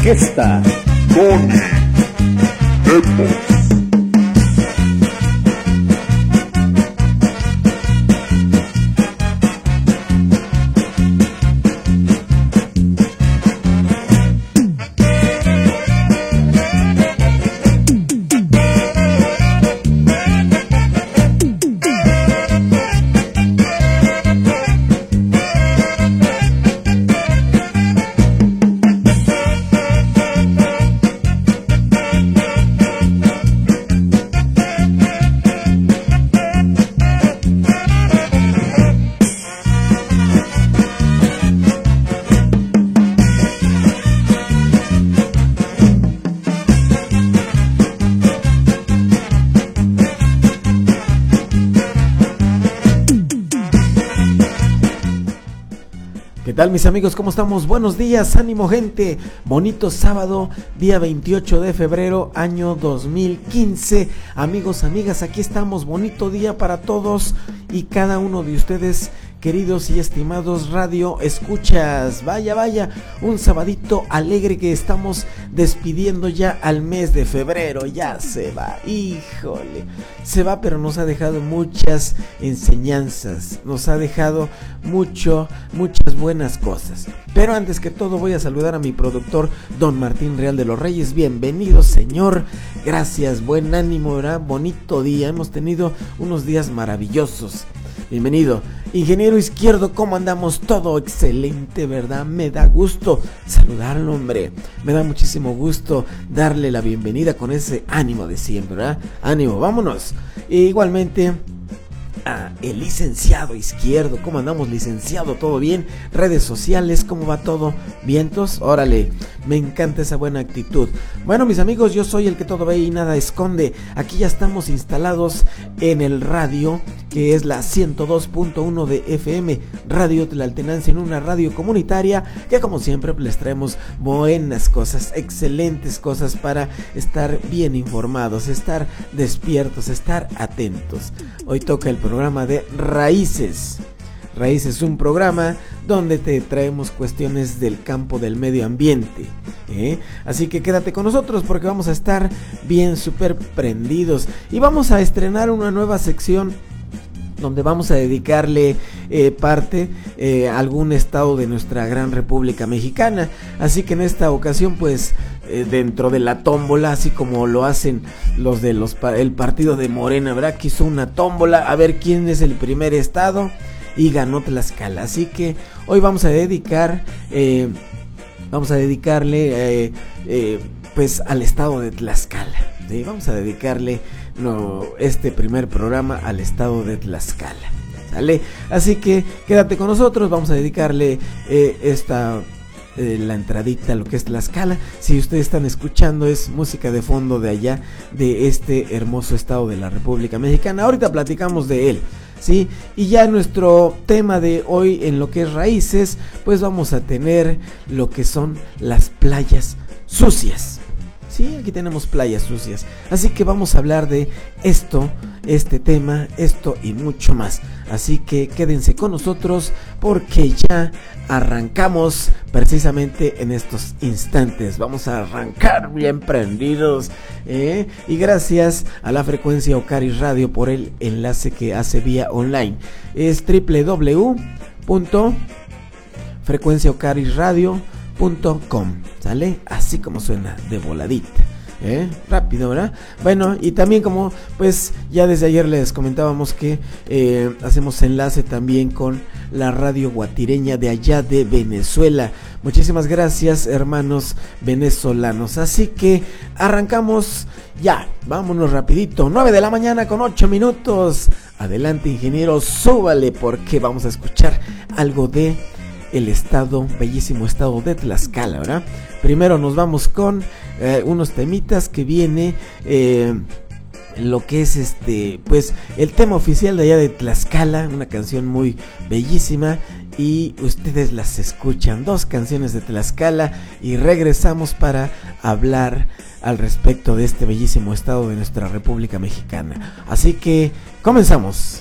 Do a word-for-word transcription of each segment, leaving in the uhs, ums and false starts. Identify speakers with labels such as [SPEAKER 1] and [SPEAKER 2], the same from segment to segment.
[SPEAKER 1] orquesta Tony Epos.
[SPEAKER 2] ¿Qué tal, mis amigos? ¿Cómo estamos? Buenos días, ánimo, gente. Bonito sábado, día veintiocho de febrero, año dos mil quince. Amigos, amigas, aquí estamos. Bonito día para todos y cada uno de ustedes, queridos y estimados radio escuchas. Vaya, vaya, un sabadito alegre que estamos despidiendo ya al mes de febrero. Ya se va, híjole, se va, pero nos ha dejado muchas enseñanzas, nos ha dejado mucho, muchas buenas cosas. Pero antes que todo voy a saludar a mi productor, don Martín Real de los Reyes. Bienvenido, señor. Gracias, buen ánimo, ¿verdad? Bonito día, hemos tenido unos días maravillosos. Bienvenido. Ingeniero Izquierdo, ¿cómo andamos? Todo excelente, ¿verdad? Me da gusto saludarlo, hombre. Me da muchísimo gusto darle la bienvenida con ese ánimo de siempre, ¿verdad? Ánimo, vámonos. E igualmente a el licenciado Izquierdo. ¿Cómo andamos, licenciado? ¿Todo bien? Redes sociales, ¿cómo va todo? ¿Vientos? Órale, me encanta esa buena actitud. Bueno, mis amigos, yo soy el que todo ve y nada esconde. Aquí ya estamos instalados en el radio, que es la ciento dos punto uno de F M, Radio Tlaltenancingo, en una radio comunitaria que, como siempre, les traemos buenas cosas, excelentes cosas para estar bien informados, estar despiertos, estar atentos. Hoy toca el programa de Raíces. Raíces, un programa donde te traemos cuestiones del campo del medio ambiente, ¿eh? Así que quédate con nosotros porque vamos a estar bien súper prendidos y vamos a estrenar una nueva sección donde vamos a dedicarle eh, parte eh, a algún estado de nuestra gran República Mexicana. Así que en esta ocasión, pues, eh, dentro de la tómbola, así como lo hacen los de los el partido de Morena, ¿verdad? Que hizo una tómbola a ver quién es el primer estado y ganó Tlaxcala. Así que hoy vamos a dedicar, eh, vamos a dedicarle, eh, eh, pues, al estado de Tlaxcala, ¿sí? Vamos a dedicarle no, este primer programa al estado de Tlaxcala, ¿sale? Así que quédate con nosotros, vamos a dedicarle eh, esta... Eh, la entradita a lo que es Tlaxcala. Si ustedes están escuchando, es música de fondo de allá, de este hermoso estado de la República Mexicana. Ahorita platicamos de él, ¿sí? Y ya nuestro tema de hoy en lo que es raíces, pues vamos a tener lo que son las playas sucias. Sí, aquí tenemos playas sucias. Así que vamos a hablar de esto, este tema, esto y mucho más. Así que quédense con nosotros porque ya arrancamos precisamente en estos instantes. Vamos a arrancar bien prendidos, ¿eh? Y gracias a la frecuencia Ocaris Radio por el enlace que hace vía online. Es doble u doble u doble u punto frecuencia ocaris radio punto com, ¿sale? Así como suena, de voladita, ¿eh? Rápido, ¿verdad? Bueno, y también como pues ya desde ayer les comentábamos que eh, hacemos enlace también con la radio guatireña de allá de Venezuela. Muchísimas gracias, hermanos venezolanos. Así que arrancamos ya, vámonos rapidito, nueve de la mañana con ocho minutos. Adelante, ingeniero, súbale porque vamos a escuchar algo de el estado, bellísimo estado de Tlaxcala, ¿verdad? Primero nos vamos con eh, unos temitas que viene eh, lo que es este, pues el tema oficial de allá de Tlaxcala, una canción muy bellísima y ustedes las escuchan, dos canciones de Tlaxcala y regresamos para hablar al respecto de este bellísimo estado de nuestra República Mexicana. Así que comenzamos.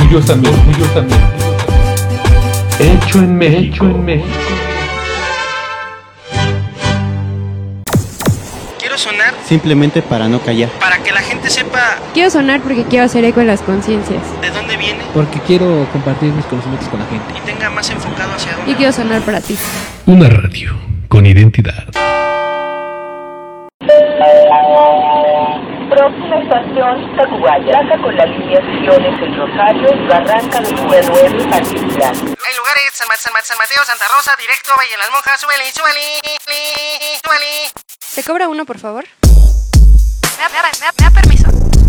[SPEAKER 3] orgullosamente, orgullosamente, hecho en México, hecho en México.
[SPEAKER 4] Quiero sonar
[SPEAKER 5] simplemente para no callar.
[SPEAKER 4] para que la gente sepa
[SPEAKER 6] Quiero sonar porque quiero hacer eco en las conciencias.
[SPEAKER 4] de dónde viene
[SPEAKER 7] Porque quiero compartir mis conocimientos con la gente.
[SPEAKER 4] y tenga más enfocado hacia dónde.
[SPEAKER 6] Y quiero sonar para ti.
[SPEAKER 3] Una radio con identidad.
[SPEAKER 8] Próxima estación, Tacubaya. Saca con la línea Siones El Rosario, Barranca de Nuevo Nuevo, Altiplano.
[SPEAKER 4] Hay lugares, San, Ma- San, Ma- San Mateo, Santa Rosa, directo, Valle de las Monjas, súbele, súbele, súbele.
[SPEAKER 6] ¿Se cobra uno, por favor?
[SPEAKER 9] Me da, me da, me da, me da permiso.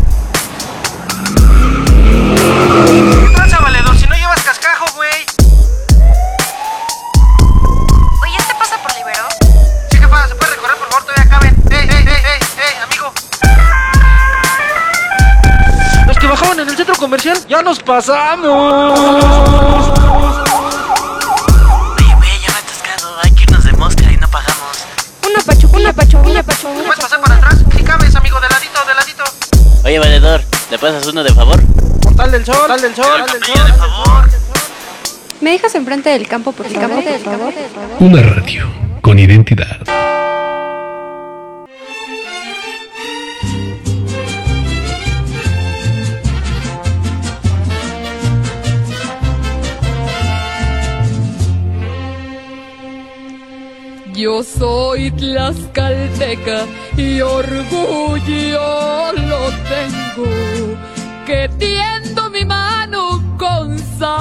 [SPEAKER 4] ¿Qué tranza, valedor? Si no llevas cascajo, güey.
[SPEAKER 9] Oye, ¿este pasa por Libero?
[SPEAKER 4] Sí, jefa, ¿se puede recorrer, por favor? Todavía caben. ¡Ey, ey, ey, ey, ey, amigo! Los que bajaban en el centro comercial, ya nos pasamos.
[SPEAKER 9] Oye, güey, ya me he atascado. Hay que irnos de mosca y no pagamos.
[SPEAKER 6] Una pachu, una pachu, una pachu, una
[SPEAKER 4] ¿Puedes
[SPEAKER 6] pachu.
[SPEAKER 4] pasar para atrás? Sí cabes, amigo, de ladito, de ladito.
[SPEAKER 5] Oye, valedor, ¿le pasas uno de favor?
[SPEAKER 4] Portal del sol, portal del sol,
[SPEAKER 9] Pero
[SPEAKER 4] portal del
[SPEAKER 9] Capilla, de
[SPEAKER 4] sol.
[SPEAKER 9] favor.
[SPEAKER 6] ¿Me dejas enfrente del campo, por favor? Por favor.
[SPEAKER 3] Una radio con identidad.
[SPEAKER 10] Yo soy tlaxcalteca y orgullo lo tengo, que tiendo mi mano con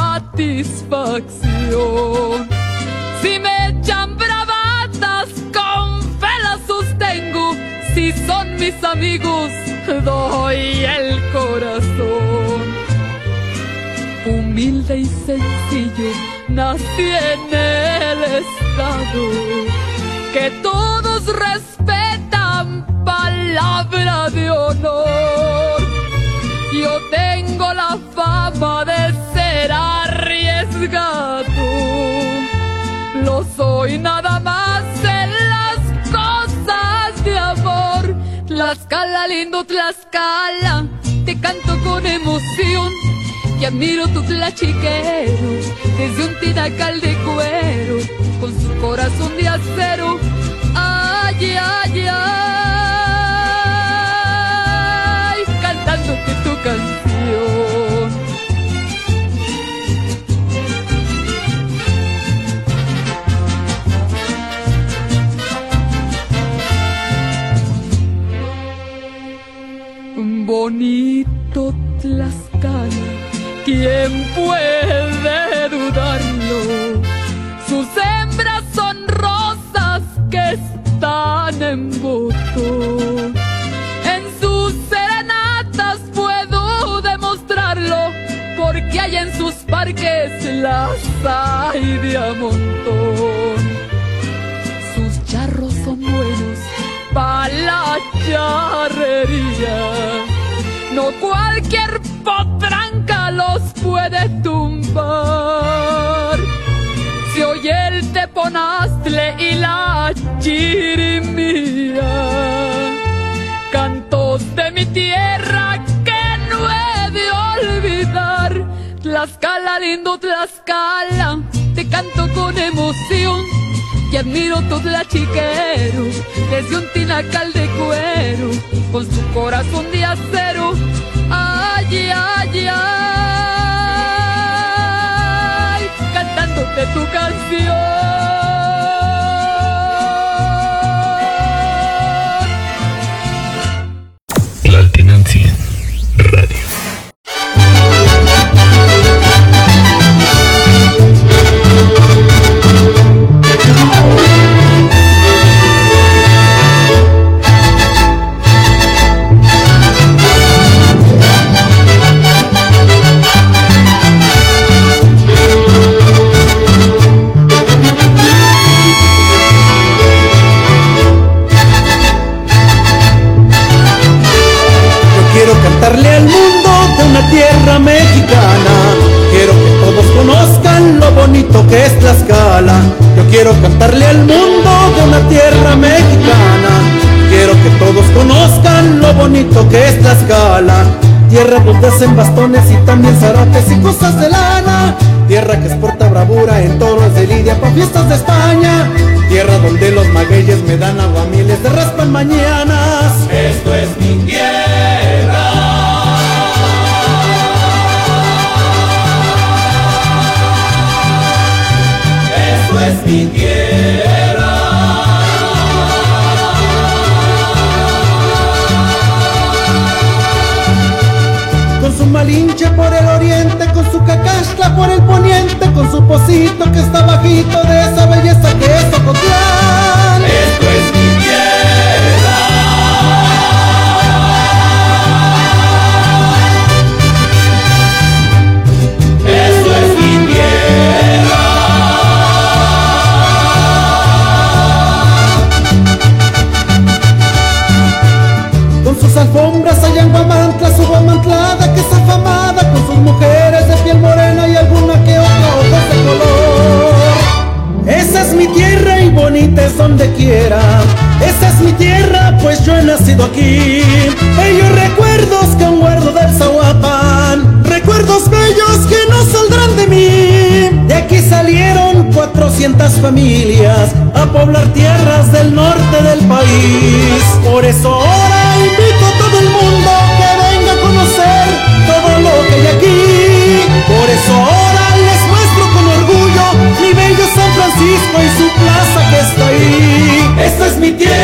[SPEAKER 10] satisfacción. Si me echan bravatas, con fe las sostengo. Si son mis amigos, doy el corazón. Humilde y sencillo, nací en el estado que todos respetan, palabra de honor. Yo tengo la fama de ser arriesgado, lo soy nada más en las cosas de amor. Tlaxcala, lindo Tlaxcala, te canto con emoción. Y admiro tu tlachiquero, desde un tinacal de cuero, con su corazón de acero. Ay, ay, ay, cantándote tu canción. Bonito Tlaxcala, ¿quién puede dudarlo? Sus hembras son rosas que están en voto. En sus serenatas puedo demostrarlo, porque hay en sus parques las hay de a montón. Sus charros son buenos pa' la charrería, no cualquier potranca los puede tumbar. Se oye el teponaztle y la chirimía, cantos de mi tierra que no he de olvidar. Tlaxcala, lindo Tlaxcala, te canto con emoción. Y admiro tu tlachiquero, desde un tinacal de cuero, con su corazón de acero. Ay, ay, ay, cantándote tu canción.
[SPEAKER 3] Tlaltenancingo Radio.
[SPEAKER 11] Cantarle al mundo de una tierra mexicana. Quiero que todos conozcan lo bonito que es Tlaxcala. Yo quiero cantarle al mundo de una tierra mexicana. Quiero que todos conozcan lo bonito que es Tlaxcala. tierra donde hacen bastones y también zarates y cosas de lana, tierra que exporta bravura en toros de lidia pa' fiestas de España, tierra donde los magueyes me dan aguamiles de raspan mañanas. Esto es mi tierra. Esto es mi tierra. Con su Malinche por el oriente, con su Cacaxtla por el poniente, con su Pocito que está bajito de esa belleza que es Ocotlán. Esto es mi tierra. Esto es mi tierra. Con sus alfombras allá en Guamantla, su guamantlada que es afamada, con sus mujeres de piel morena y alguna que otra ojos de color. Esa es mi tierra y bonita es donde quiera. Esa es mi tierra, pues yo he nacido aquí. Bellos recuerdos que aún guardo del Zahuapan, recuerdos bellos que no saldrán de mí. De aquí salieron cuatrocientas familias a poblar tierras del norte del país. Por eso ahora invito a todo el mundo que venga a conocer todo lo que hay aquí. Por eso ahora les muestro con orgullo mi bello San Francisco y su plaza que está ahí. Esta es mi tierra.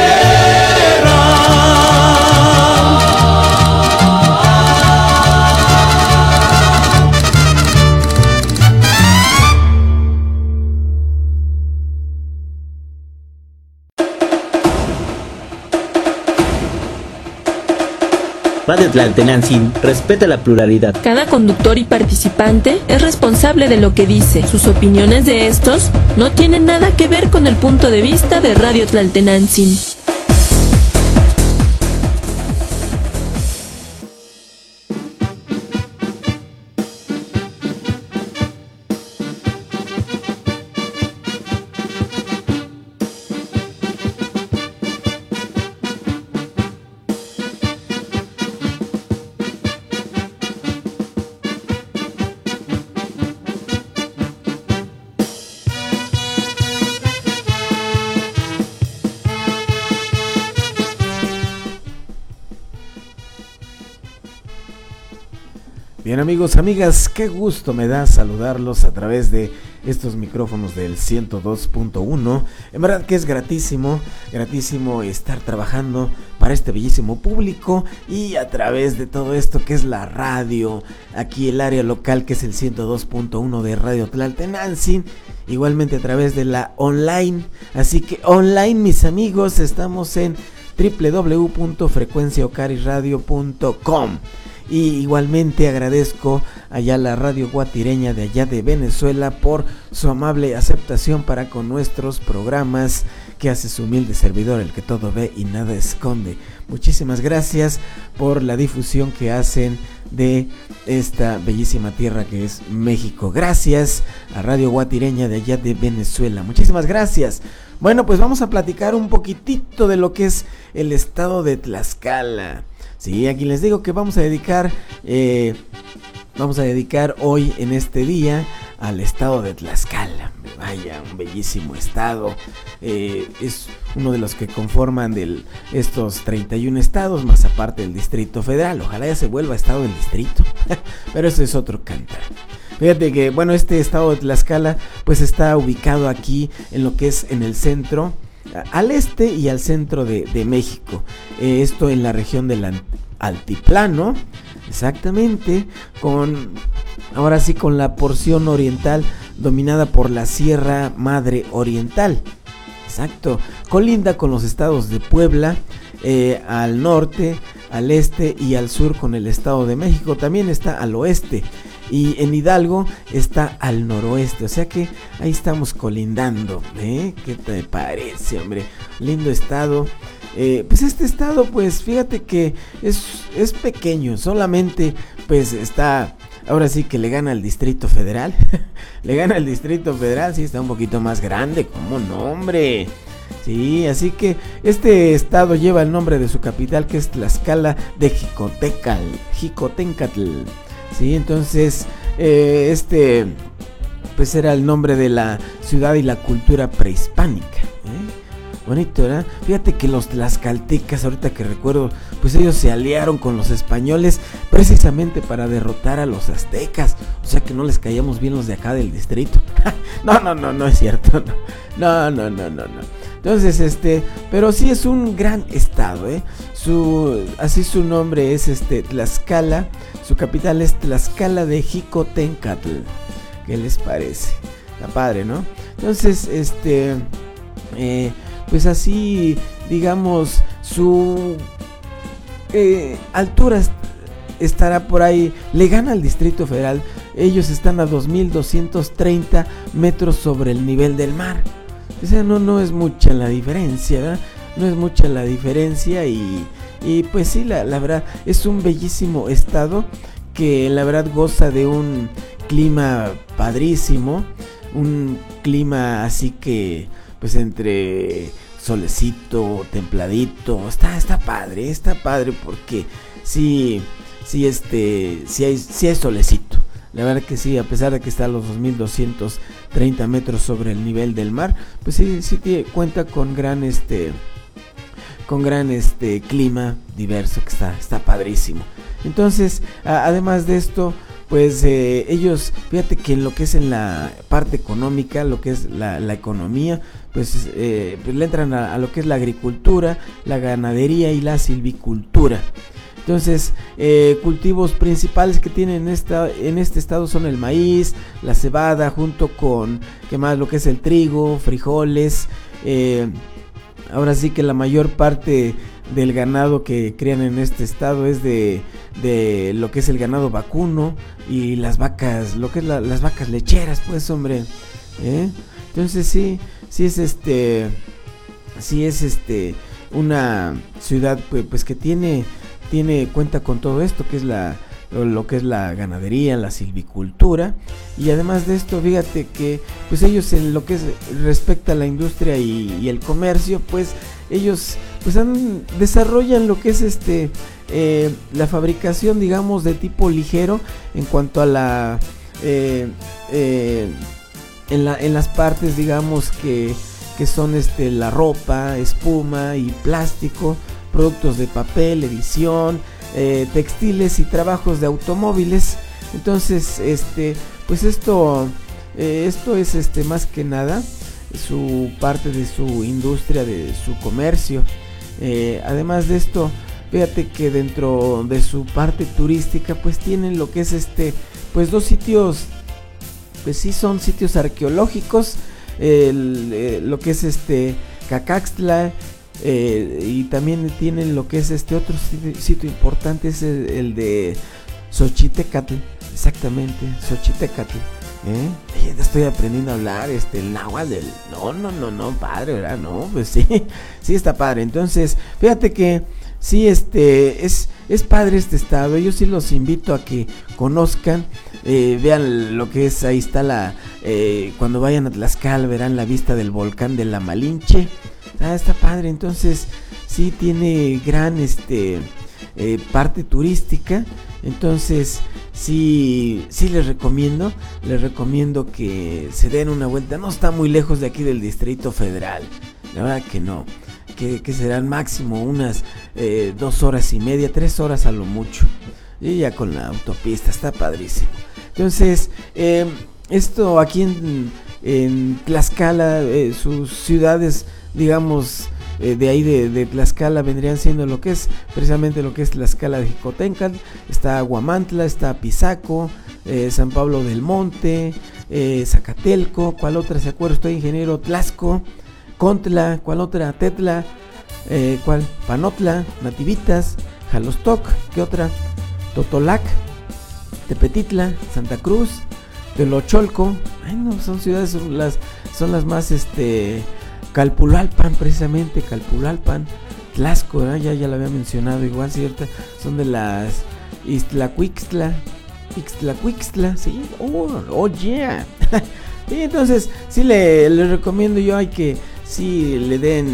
[SPEAKER 5] Radio Tlaltenantzin respeta la pluralidad.
[SPEAKER 12] Cada conductor y participante es responsable de lo que dice. Sus opiniones de estos no tienen nada que ver con el punto de vista de Radio Tlaltenantzin.
[SPEAKER 2] Bien amigos, amigas, qué gusto me da saludarlos a través de estos micrófonos del ciento dos punto uno. En verdad que es gratísimo, gratísimo estar trabajando para este bellísimo público y a través de todo esto que es la radio, aquí el área local que es el ciento dos punto uno de Radio Tlaltenantzin, igualmente a través de la online, así que online mis amigos, estamos en doble u doble u doble u punto frecuencia ocaris radio punto com. Y igualmente agradezco allá a la radio guatireña de allá de Venezuela por su amable aceptación para con nuestros programas que hace su humilde servidor, el que todo ve y nada esconde. Muchísimas gracias por la difusión que hacen de esta bellísima tierra que es México. Gracias a Radio Guatireña de allá de Venezuela. Muchísimas gracias. Bueno, pues vamos a platicar un poquitito de lo que es el estado de Tlaxcala. Sí, aquí les digo que vamos a dedicar, eh, vamos a dedicar hoy en este día al estado de Tlaxcala. Vaya, un bellísimo estado. Eh, es uno de los que conforman del, estos treinta y un estados, más aparte del Distrito Federal. Ojalá ya se vuelva estado del distrito, pero eso es otro cantar. Fíjate que, bueno, este estado de Tlaxcala pues está ubicado aquí en lo que es en el centro, al este y al centro de, de México. Eh, esto en la región del altiplano, exactamente, con ahora sí con la porción oriental dominada por la Sierra Madre Oriental. Exacto, colinda con los estados de Puebla, eh, al norte, al este y al sur con el estado de México. También está al oeste. Y en Hidalgo está al noroeste, o sea que ahí estamos colindando, ¿eh? ¿Qué te parece, hombre? Lindo estado. Eh, pues este estado, pues fíjate que es, es pequeño, solamente pues está, ahora sí que le gana al Distrito Federal. Le gana al Distrito Federal, sí está un poquito más grande, ¿cómo no, hombre? Sí, así que este estado lleva el nombre de su capital, que es Tlaxcala de Jicotecal, Jicotencatl. Sí, entonces eh, este pues era el nombre de la ciudad y la cultura prehispánica. ¿eh? Bonito, ¿verdad? Fíjate que los tlaxcaltecas, ahorita que recuerdo, pues ellos se aliaron con los españoles precisamente para derrotar a los aztecas. O sea que no les caíamos bien los de acá del distrito. no, no, no, no es cierto. No, no, no, no, no. Entonces, este, pero sí es un gran estado, ¿eh? Su, así su nombre es este Tlaxcala, su capital es Tlaxcala de Jicotencatl. ¿Qué les parece? Está padre, ¿no? Entonces, este, eh, pues así, digamos, su eh, altura estará por ahí, le gana al Distrito Federal. Ellos están a dos mil doscientos treinta metros sobre el nivel del mar. O sea, no, no es mucha la diferencia, ¿verdad? No es mucha la diferencia y, y pues sí, la, la verdad, es un bellísimo estado que la verdad goza de un clima padrísimo, un clima así que pues entre solecito, templadito, está, está padre, está padre porque sí, sí, este, sí hay, sí hay solecito. La verdad que sí, a pesar de que está a los dos mil doscientos treinta metros sobre el nivel del mar, pues sí, sí tiene, cuenta con gran este, con gran este clima diverso que está, está padrísimo. Entonces, a, además de esto, pues eh, ellos, fíjate que en lo que es en la parte económica, lo que es la, la economía, pues, eh, pues le entran a, a lo que es la agricultura, la ganadería y la silvicultura. Entonces, eh, cultivos principales que tienen esta, en este estado son el maíz, la cebada, junto con, ¿qué más? Lo que es el trigo, frijoles. Eh, ahora sí que la mayor parte del ganado que crían en este estado es de, de lo que es el ganado vacuno y las vacas, lo que es la, las vacas lecheras, pues, hombre. ¿eh? Entonces, sí, sí es este, sí es este, una ciudad, pues, pues que tiene... tiene cuenta con todo esto que es la lo que es la ganadería, la silvicultura, y además de esto, fíjate que pues ellos en lo que es respecta a la industria y, y el comercio, pues ellos pues han, desarrollan lo que es este eh, la fabricación, digamos, de tipo ligero en cuanto a la eh, eh, en la en las partes, digamos, que que son este la ropa, espuma y plástico, productos de papel, edición, eh, textiles y trabajos de automóviles. Entonces, este, pues esto, eh, esto es este más que nada su parte de su industria, de su comercio. Eh, además de esto, fíjate que dentro de su parte turística, pues tienen lo que es este, pues dos sitios, pues sí son sitios arqueológicos, el, eh, lo que es este Cacaxtla. Eh, y también tienen lo que es este otro sitio, sitio importante, es el, el de Xochitecatl, exactamente, Xochitecatl. ¿eh? Ya estoy aprendiendo a hablar este el náhuatl del, no, no, no, no, padre, ¿verdad? No, pues sí, sí está padre. Entonces, fíjate que sí, este, es, es padre este estado. Yo sí los invito a que conozcan, eh, vean lo que es, ahí está la, eh, cuando vayan a Tlaxcala verán la vista del volcán de la Malinche. Ah, está padre. Entonces sí tiene gran este eh, parte turística. Entonces sí, sí les recomiendo les recomiendo que se den una vuelta. No está muy lejos de aquí del Distrito Federal, la verdad que no, que, que serán máximo unas eh, dos horas y media, tres horas a lo mucho, y ya con la autopista está padrísimo. Entonces eh, esto aquí en, en Tlaxcala, eh, sus ciudades, digamos, eh, de ahí de, de Tlaxcala vendrían siendo lo que es precisamente lo que es Tlaxcala de Jicotencatl. Está Huamantla, está Pisaco, eh, San Pablo del Monte, eh, Zacatelco, ¿cuál otra se acuerda? Estoy ingeniero. Tlaxco, Contla, ¿cuál otra? Tetla, eh, ¿cuál? Panotla, Nativitas, Jalostoc, ¿qué otra? Totolac, Tepetitla, Santa Cruz, Telocholco. Ay, no, son ciudades, son las, son las más este Calpulalpan, precisamente, Calpulalpan, Tlaxco, ¿verdad? ya, ya lo había mencionado, igual, cierta, son de las Ixtlacuixtla, Ixtlacuixtla, sí, oh, oh yeah. Sí, entonces, sí le, le recomiendo yo, hay que, sí le den,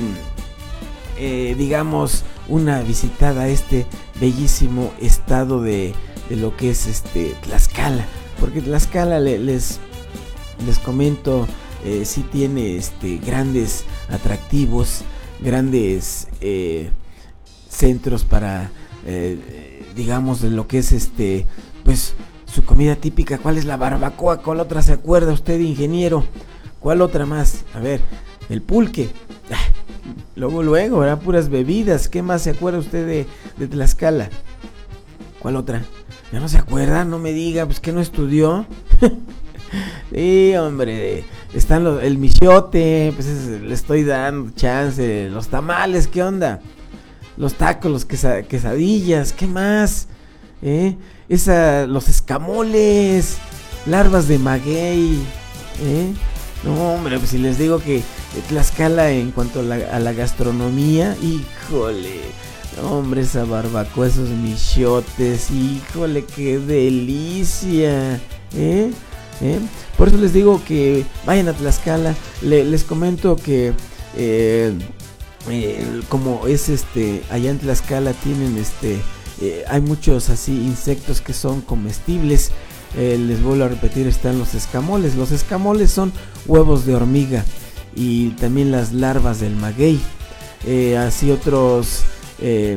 [SPEAKER 2] eh, digamos, una visitada a este bellísimo estado de, de lo que es este Tlaxcala, porque Tlaxcala le, les les comento, eh, sí tiene este grandes atractivos, grandes eh, centros para eh, digamos de lo que es este pues su comida típica. ¿Cuál es la barbacoa? ¿Cuál otra se acuerda usted, ingeniero? ¿Cuál otra más? A ver, el pulque. Luego, luego, ¿verdad? Puras bebidas. ¿Qué más se acuerda usted de, de Tlaxcala? ¿Cuál otra? ¿Ya no se acuerda? No me diga, pues que no estudió. Sí, hombre, están los, el michote, pues es, le estoy dando chance. Los tamales, ¿qué onda? Los tacos, los quesa, quesadillas, ¿qué más? ¿Eh? Esa, los escamoles, larvas de maguey, ¿eh? No, hombre, pues si les digo que Tlaxcala en cuanto a la, a la gastronomía, híjole, no, hombre, esa barbacoa, esos michotes, híjole, qué delicia, ¿eh? ¿Eh? Por eso les digo que vayan a Tlaxcala. Le, les comento que eh, eh, como es este allá en Tlaxcala tienen este eh, hay muchos así insectos que son comestibles. Eh, les vuelvo a repetir, están los escamoles. Los escamoles son huevos de hormiga y también las larvas del maguey. Eh, así otros eh,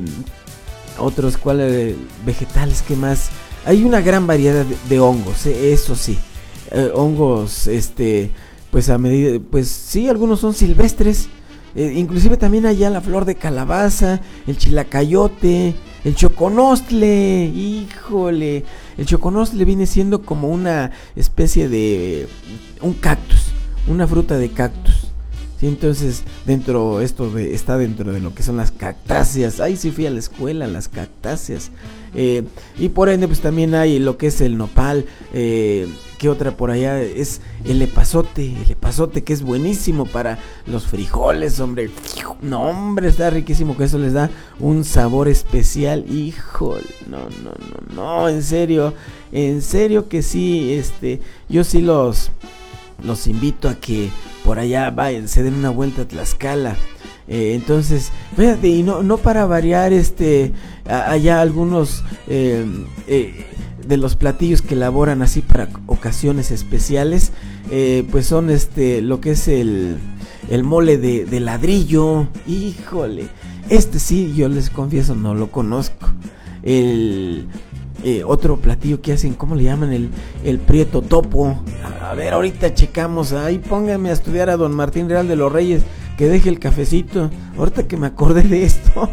[SPEAKER 2] otros cuáles vegetales, que más hay una gran variedad de, de hongos, eh, eso sí. Eh, hongos, este, pues a medida, pues sí, algunos son silvestres, eh, inclusive también allá la flor de calabaza, el chilacayote, el choconostle, híjole, el choconostle viene siendo como una especie de un cactus, una fruta de cactus, ¿sí? Entonces dentro, esto de, está dentro de lo que son las cactáceas. Ay, sí fui a la escuela, las cactáceas, eh, y por ende pues también hay lo que es el nopal, eh, ¿qué otra por allá? Es el epazote, el epazote que es buenísimo para los frijoles, hombre. No, hombre, está riquísimo, que eso les da un sabor especial. Híjole, no, no, no, no, en serio, en serio que sí, este, yo sí los, los invito a que por allá vayan, se den una vuelta a Tlaxcala. Eh, entonces, fíjate, y no, no para variar, este, a, allá algunos, eh, eh, de los platillos que elaboran así para ocasiones especiales, eh, pues son este lo que es el, el mole de, de ladrillo. Híjole, este sí, yo les confieso, no lo conozco. El eh, otro platillo que hacen, ¿cómo le llaman? El, el prieto topo. A, a ver, ahorita checamos, ahí pónganme a estudiar a don Martín Real de los Reyes, que deje el cafecito, ahorita que me acordé de esto.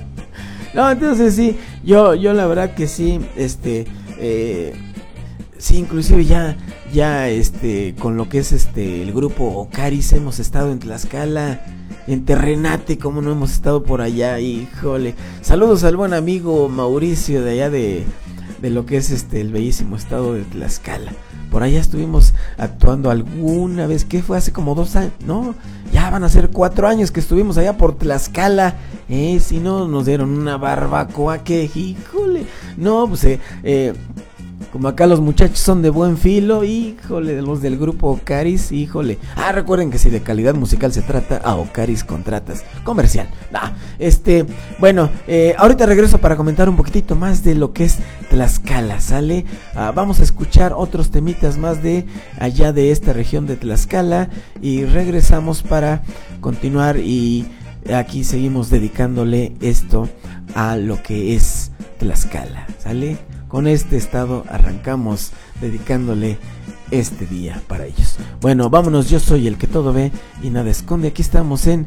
[SPEAKER 2] No, entonces sí, yo, yo la verdad que sí, este... Eh, sí, inclusive ya, ya este, con lo que es este el grupo Ocaris hemos estado en Tlaxcala, en Terrenate, como no hemos estado por allá, híjole. Saludos al buen amigo Mauricio de allá de, de lo que es este el bellísimo estado de Tlaxcala. Por allá estuvimos actuando alguna vez, que fue hace como dos años, no, ya van a ser cuatro años que estuvimos allá por Tlaxcala. Eh, si no, nos dieron una barbacoa que, híjole, no, pues, eh, eh, como acá los muchachos son de buen filo, híjole, de los del grupo Ocaris, híjole. Ah, recuerden que si de calidad musical se trata, a Ocaris contratas. Comercial, nah, este, bueno, eh, ahorita regreso para comentar un poquitito más de lo que es Tlaxcala, ¿sale? Ah, vamos a escuchar otros temitas más de allá de esta región de Tlaxcala y regresamos para continuar, y aquí seguimos dedicándole esto a lo que es Tlaxcala, ¿sale? Con este estado arrancamos dedicándole este día para ellos. Bueno, vámonos, yo soy el que todo ve y nada esconde. Aquí estamos en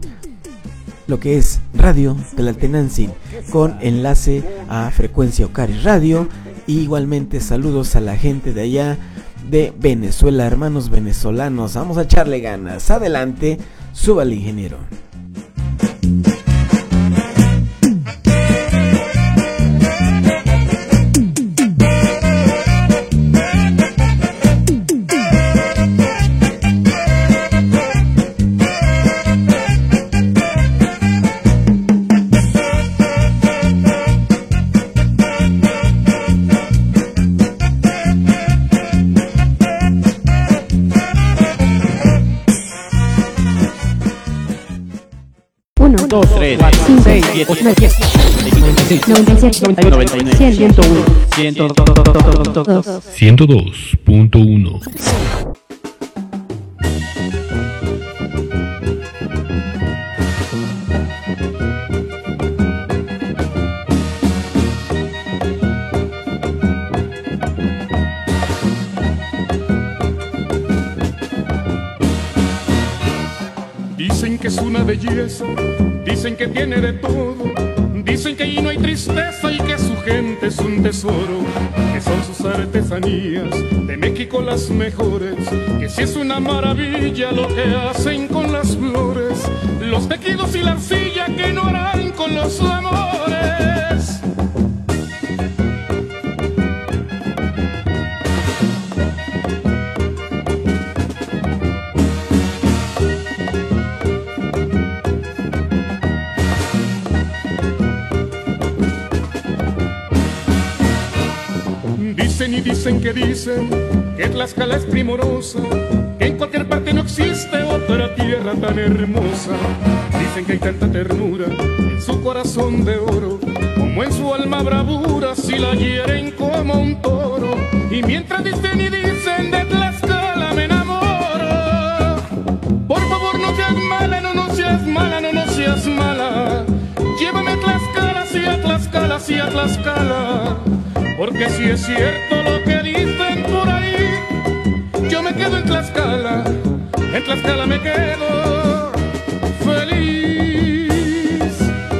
[SPEAKER 2] lo que es Radio Tlaltenantzin, con enlace a Frecuencia Ocaris Radio. Y igualmente saludos a la gente de allá de Venezuela, hermanos venezolanos. Vamos a echarle ganas. Adelante, súbale, ingeniero.
[SPEAKER 6] uno,
[SPEAKER 7] dos, tres,
[SPEAKER 6] cinco,
[SPEAKER 7] seis, siete,
[SPEAKER 6] ocho, nueve, diez,
[SPEAKER 7] noventa y seis,
[SPEAKER 6] noventa y siete,
[SPEAKER 7] noventa y nueve, noventa y nueve,
[SPEAKER 6] cien,
[SPEAKER 7] ciento uno, ciento dos,
[SPEAKER 3] ciento dos punto uno.
[SPEAKER 13] Dicen que es una belleza, dicen que tiene de todo, dicen que allí no hay tristeza y que su gente es un tesoro, que son sus artesanías de México las mejores, que si es una maravilla lo que hacen con las flores, los tejidos y la arcilla que no harán con los amores. Dicen y dicen que dicen que Tlaxcala es primorosa, que en cualquier parte no existe otra tierra tan hermosa. Dicen que hay tanta ternura en su corazón de oro, como en su alma bravura si la hieren como un toro. Y mientras dicen y dicen de Tlaxcala me enamoro. Por favor no seas mala, no, no seas mala, no, no seas mala. Llévame a Tlaxcala, sí a Tlaxcala, sí a Tlaxcala. Porque si es cierto lo que dicen por ahí, yo me quedo en Tlaxcala, en Tlaxcala me quedo feliz.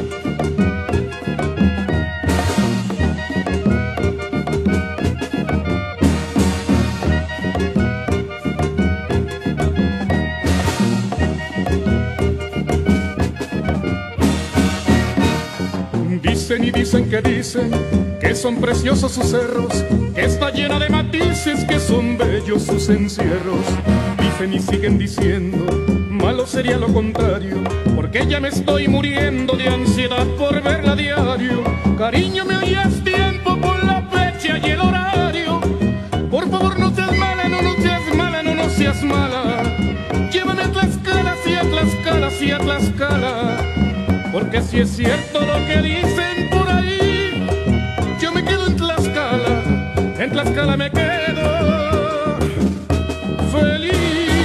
[SPEAKER 13] Dicen y dicen que dicen que son preciosos sus cerros, que está llena de matices, que son bellos sus encierros. Dicen y siguen diciendo, malo sería lo contrario, porque ya me estoy muriendo de ansiedad por verla a diario. Cariño, me oyes tiempo por la fecha y el horario. Por favor no seas mala, no, no seas mala, no, no seas mala. Llévame a Tlaxcala, sí a Tlaxcala, sí a Tlaxcala. Porque si es cierto lo que dicen por ahí, yo me quedo en Tlaxcala, en Tlaxcala me quedo feliz.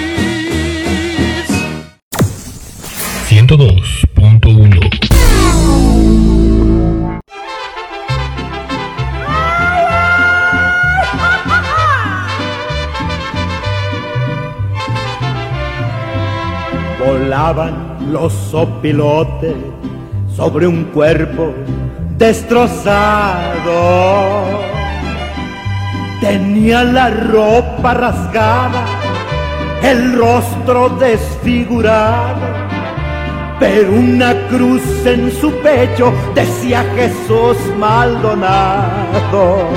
[SPEAKER 3] ciento dos punto uno.
[SPEAKER 11] Volaban los sopilotes sobre un cuerpo destrozado. Tenía la ropa rasgada, el rostro desfigurado, pero una cruz en su pecho decía Jesús Maldonado.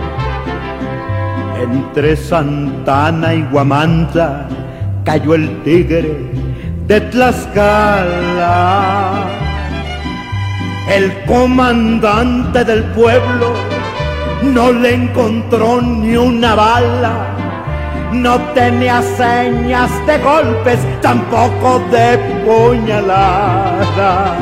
[SPEAKER 11] Entre Santana y Guamantla cayó el tigre de Tlaxcala. El comandante del pueblo no le encontró ni una bala, no tenía señas de golpes, tampoco de puñalada.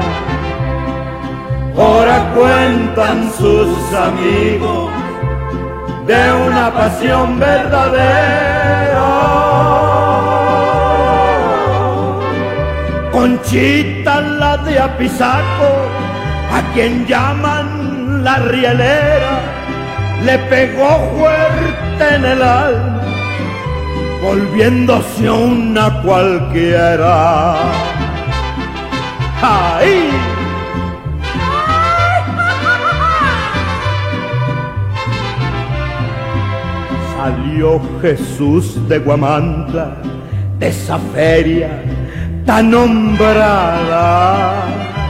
[SPEAKER 11] Ahora cuentan sus amigos de una pasión verdadera. Conchita, la de Apizaco, a quien llaman la rielera, le pegó fuerte en el alma, volviéndose una cualquiera. ¡Ay! Salió Jesús de Guamantla, de esa feria tan nombrada,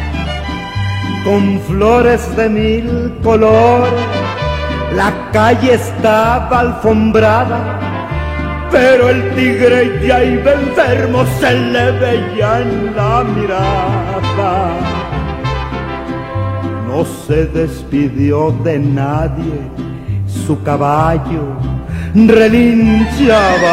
[SPEAKER 11] con flores de mil colores, la calle estaba alfombrada, pero el tigre ya iba enfermo, se le veía en la mirada. No se despidió de nadie, su caballo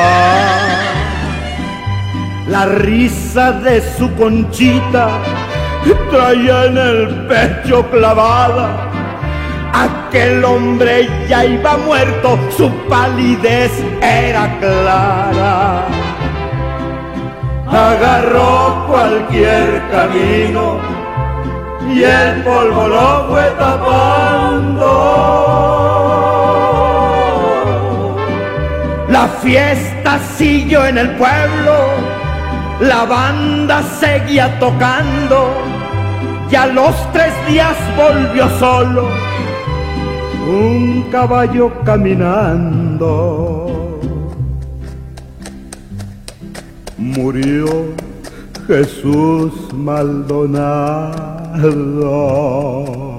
[SPEAKER 11] relinchaba. La risa de su Conchita traía en el pecho clavada. Aquel hombre ya iba muerto, su palidez era clara. Agarró cualquier camino y el polvo lo fue tapando. La fiesta siguió en el pueblo, la banda seguía tocando, y a los tres días volvió solo un caballo caminando. Murió Jesús Maldonado.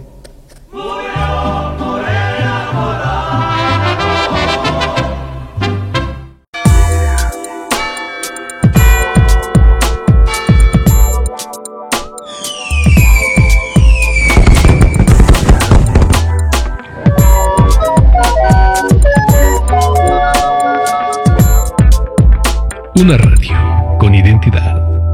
[SPEAKER 3] Una radio con identidad.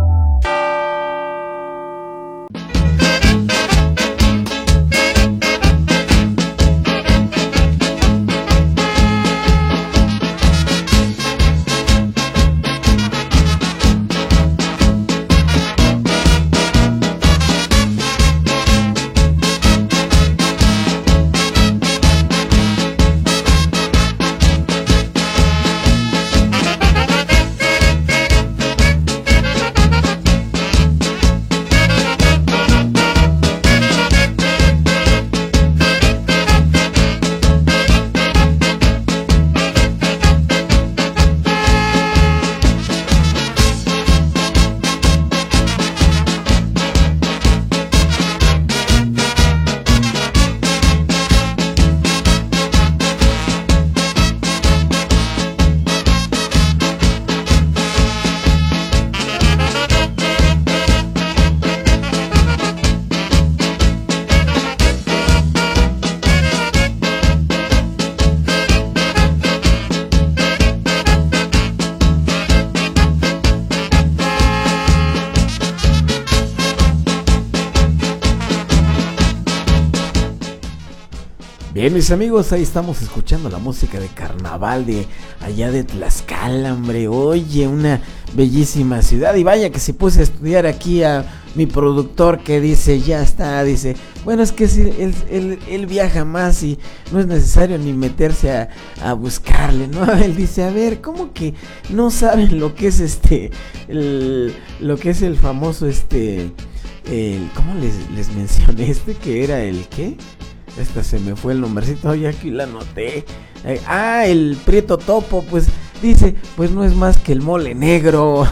[SPEAKER 2] Bien, mis amigos, ahí estamos escuchando la música de carnaval de allá de Tlaxcala, hombre. Oye, una bellísima ciudad. Y vaya que se puse a estudiar aquí a mi productor que dice, ya está, dice, bueno, es que sí, él, él, él viaja más y no es necesario ni meterse a, a buscarle, ¿no? Él dice, a ver, ¿cómo que no saben lo que es este, el, lo que es el famoso este, el, ¿cómo les, les mencioné este? Que era el, ¿qué? Esta se me fue el nombrecito, ya aquí la anoté. Eh, ah, el Prieto Topo, pues dice, pues no es más que el mole negro.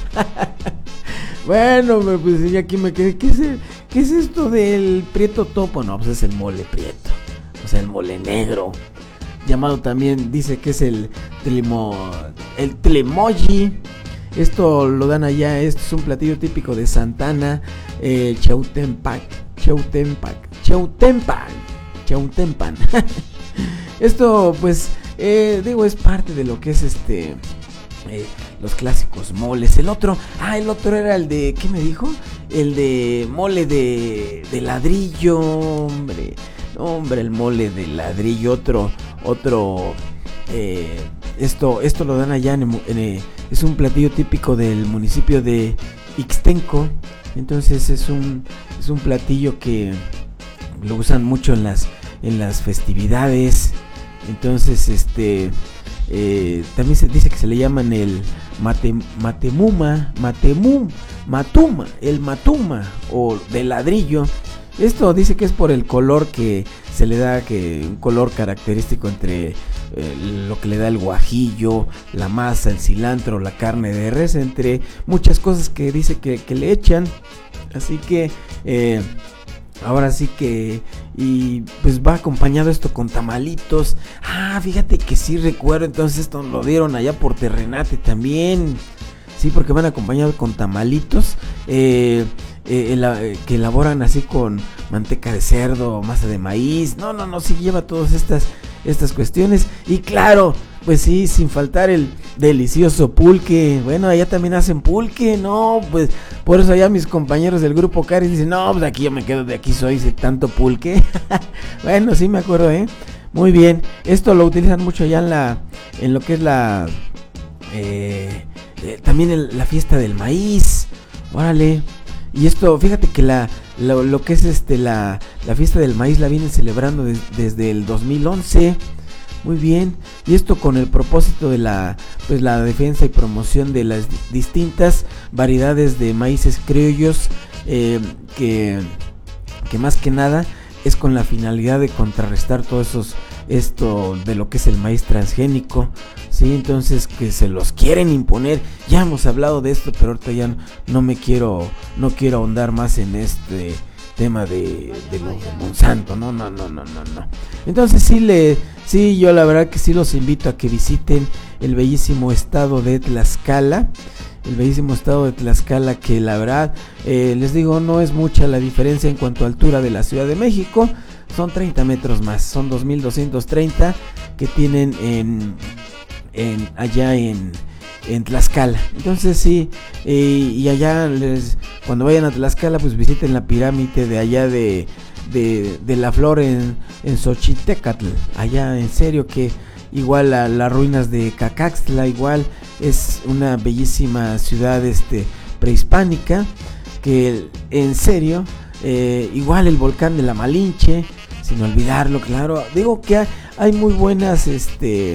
[SPEAKER 2] Bueno, pues ya aquí me quedé. ¿Qué es, el, ¿Qué es esto del Prieto Topo? No, pues es el mole prieto, o sea, el mole negro. Llamado también, dice que es el tlemo, el tlemoyi. Esto lo dan allá, esto es un platillo típico de Santana, eh, Chautempan, Chautempan, Chautempan, Chautempan. Esto, pues, eh, digo, es parte de lo que es este, eh, los clásicos moles. El otro, ah, el otro era el de, ¿qué me dijo? El de mole de, de ladrillo, hombre, no, hombre, el mole de ladrillo, otro, otro, eh, esto, esto lo dan allá en, en, es un platillo típico del municipio de Ixtenco. Entonces es un, es un platillo que lo usan mucho en las, en las festividades. Entonces, este, eh, también se dice que se le llaman el mate, matemuma, matemum, matuma, el matuma o de ladrillo. Esto dice que es por el color que se le da, que un color característico entre eh, lo que le da el guajillo, la masa, el cilantro, la carne de res, entre muchas cosas que dice que, que le echan. Así que eh, ahora sí que, y pues va acompañado esto con tamalitos. Ah, fíjate que sí recuerdo, entonces esto lo dieron allá por Terrenate también. Sí, porque van acompañados con tamalitos eh, eh, eh, que elaboran así con manteca de cerdo, masa de maíz. No, no, no, sí lleva todas estas, estas cuestiones. Y claro, pues sí, sin faltar el delicioso pulque. Bueno, allá también hacen pulque, no, pues por eso allá mis compañeros del grupo Cari dicen, no, pues de aquí yo me quedo, de aquí soy, de tanto pulque. Bueno, sí me acuerdo, ¿eh? Muy bien, esto lo utilizan mucho allá en la, en lo que es la, eh, eh, también el, la fiesta del maíz, órale. Y esto, fíjate que la, lo, lo que es este la, la fiesta del maíz la vienen celebrando des, desde el dos mil once. Muy bien, y esto con el propósito de la, pues la defensa y promoción de las distintas variedades de maíces criollos, eh, que, que más que nada es con la finalidad de contrarrestar todo esos, esto de lo que es el maíz transgénico, sí, entonces que se los quieren imponer. Ya hemos hablado de esto, pero ahorita ya no, no me quiero, no quiero ahondar más en este tema de, de lo de Monsanto, no, no, no, no, no, no. Entonces sí le, sí, yo la verdad que sí los invito a que visiten el bellísimo estado de Tlaxcala, el bellísimo estado de Tlaxcala, que la verdad, eh, les digo, no es mucha la diferencia en cuanto a altura de la Ciudad de México, son treinta metros más, son dos mil doscientos treinta que tienen en, en allá en en Tlaxcala. Entonces sí, eh, y allá les, cuando vayan a Tlaxcala, pues visiten la pirámide de allá de, de, de la Flor en, en Xochitecatl, allá en serio que igual a las ruinas de Cacaxtla, igual es una bellísima ciudad este prehispánica, que en serio, eh, igual el volcán de la Malinche, sin olvidarlo, claro, digo que hay, hay muy buenas este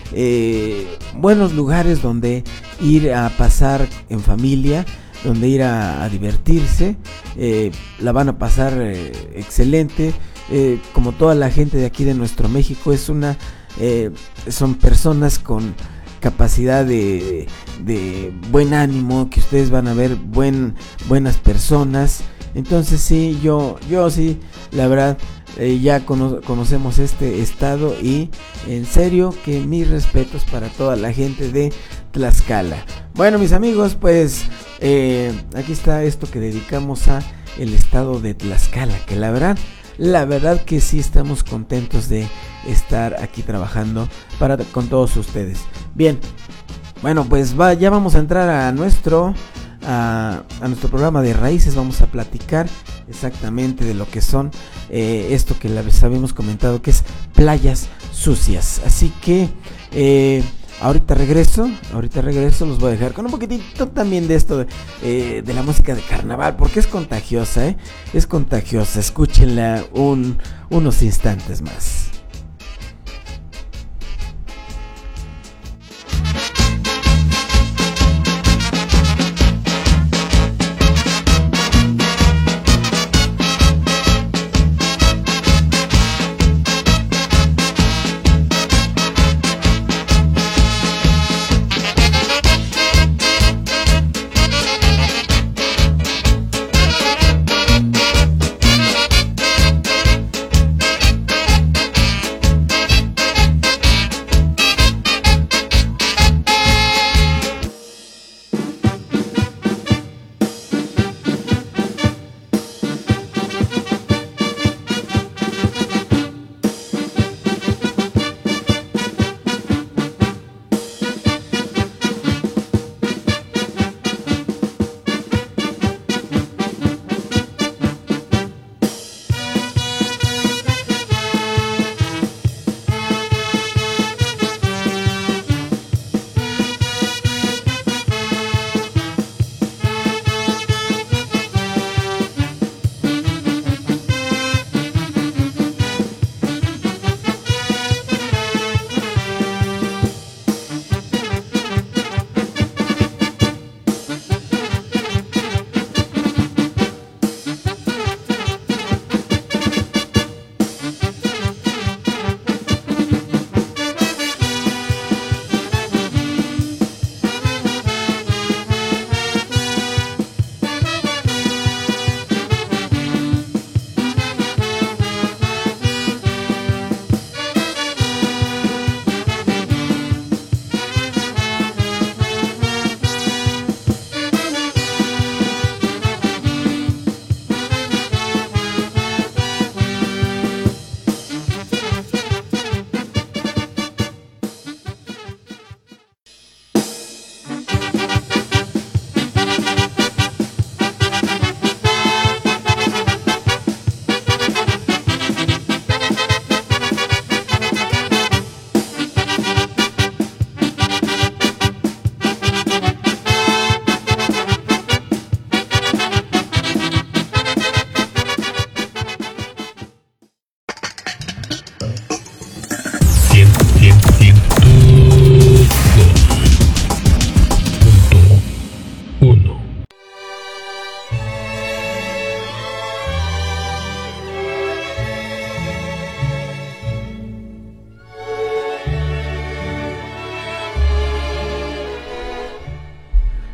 [SPEAKER 2] Eh, buenos lugares donde ir a pasar en familia, donde ir a, a divertirse, eh, la van a pasar eh, excelente, eh, como toda la gente de aquí de nuestro México es una, eh, son personas con capacidad de, de buen ánimo, que ustedes van a ver buen, buenas personas. Entonces sí, yo, yo sí, la verdad, eh, ya cono- conocemos este estado y en serio que mis respetos para toda la gente de Tlaxcala. Bueno, mis amigos, pues eh, aquí está esto que dedicamos a el estado de Tlaxcala, que la verdad, la verdad que sí estamos contentos de estar aquí trabajando para con todos ustedes. Bien, bueno, pues va, ya vamos a entrar a nuestro A, a nuestro programa de raíces. Vamos a platicar exactamente de lo que son eh, esto que les habíamos comentado, que es playas sucias. Así que eh, ahorita regreso, ahorita regreso, los voy a dejar con un poquitito también de esto de, eh, de la música de carnaval, porque es contagiosa, ¿eh? Es contagiosa, escúchenla un, unos instantes más.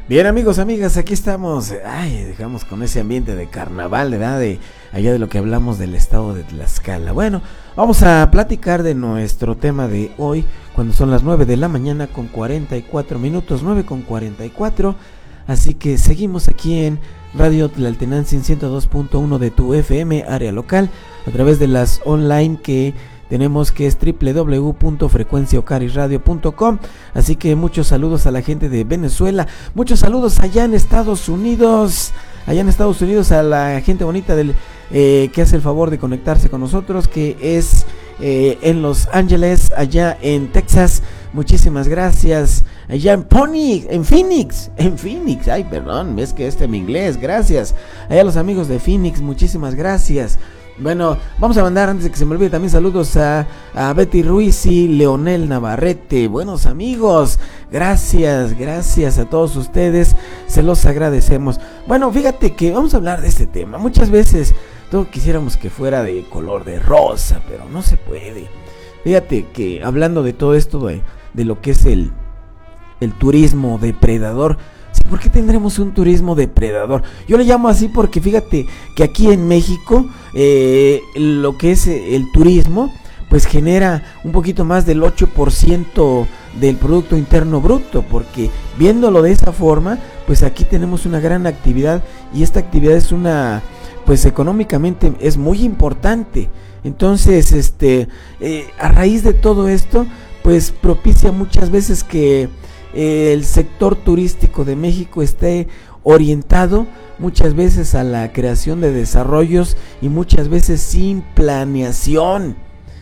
[SPEAKER 2] Bien, amigos, amigas, aquí estamos. Ay, dejamos con ese ambiente de carnaval, ¿verdad? De allá de lo que hablamos del estado de Tlaxcala. Bueno, vamos a platicar de nuestro tema de hoy, cuando son las nueve de la mañana con cuarenta y cuatro minutos, nueve con cuarenta y cuatro. Así que seguimos aquí en Radio Tlaltenancingo ciento dos punto uno de tu F M, área local, a través de las online que tenemos, que es doble u doble u doble u punto frecuencia ocaris radio punto com. Así que muchos saludos a la gente de Venezuela, muchos saludos allá en Estados Unidos, allá en Estados Unidos a la gente bonita del eh, que hace el favor de conectarse con nosotros, que es eh, en Los Ángeles, allá en Texas. Muchísimas gracias. Allá en Phoenix, en Phoenix, en Phoenix, ay perdón, ves que este en inglés, gracias. Allá los amigos de Phoenix, muchísimas gracias. Bueno, vamos a mandar, antes de que se me olvide, también saludos a, a Betty Ruiz y Leonel Navarrete. Buenos amigos, gracias, gracias a todos ustedes, se los agradecemos. Bueno, fíjate que vamos a hablar de este tema. Muchas veces todos quisiéramos que fuera de color de rosa, pero no se puede. Fíjate que hablando de todo esto, de, de lo que es el, el turismo depredador, ¿por qué tendremos un turismo depredador? Yo le llamo así porque fíjate que aquí en México eh, lo que es el turismo pues genera un poquito más del ocho por ciento del Producto Interno Bruto, porque viéndolo de esa forma, pues aquí tenemos una gran actividad, y esta actividad es una, pues económicamente es muy importante. Entonces, este, eh, a raíz de todo esto, pues propicia muchas veces que eh, el sector turístico de México esté orientado muchas veces a la creación de desarrollos y muchas veces sin planeación.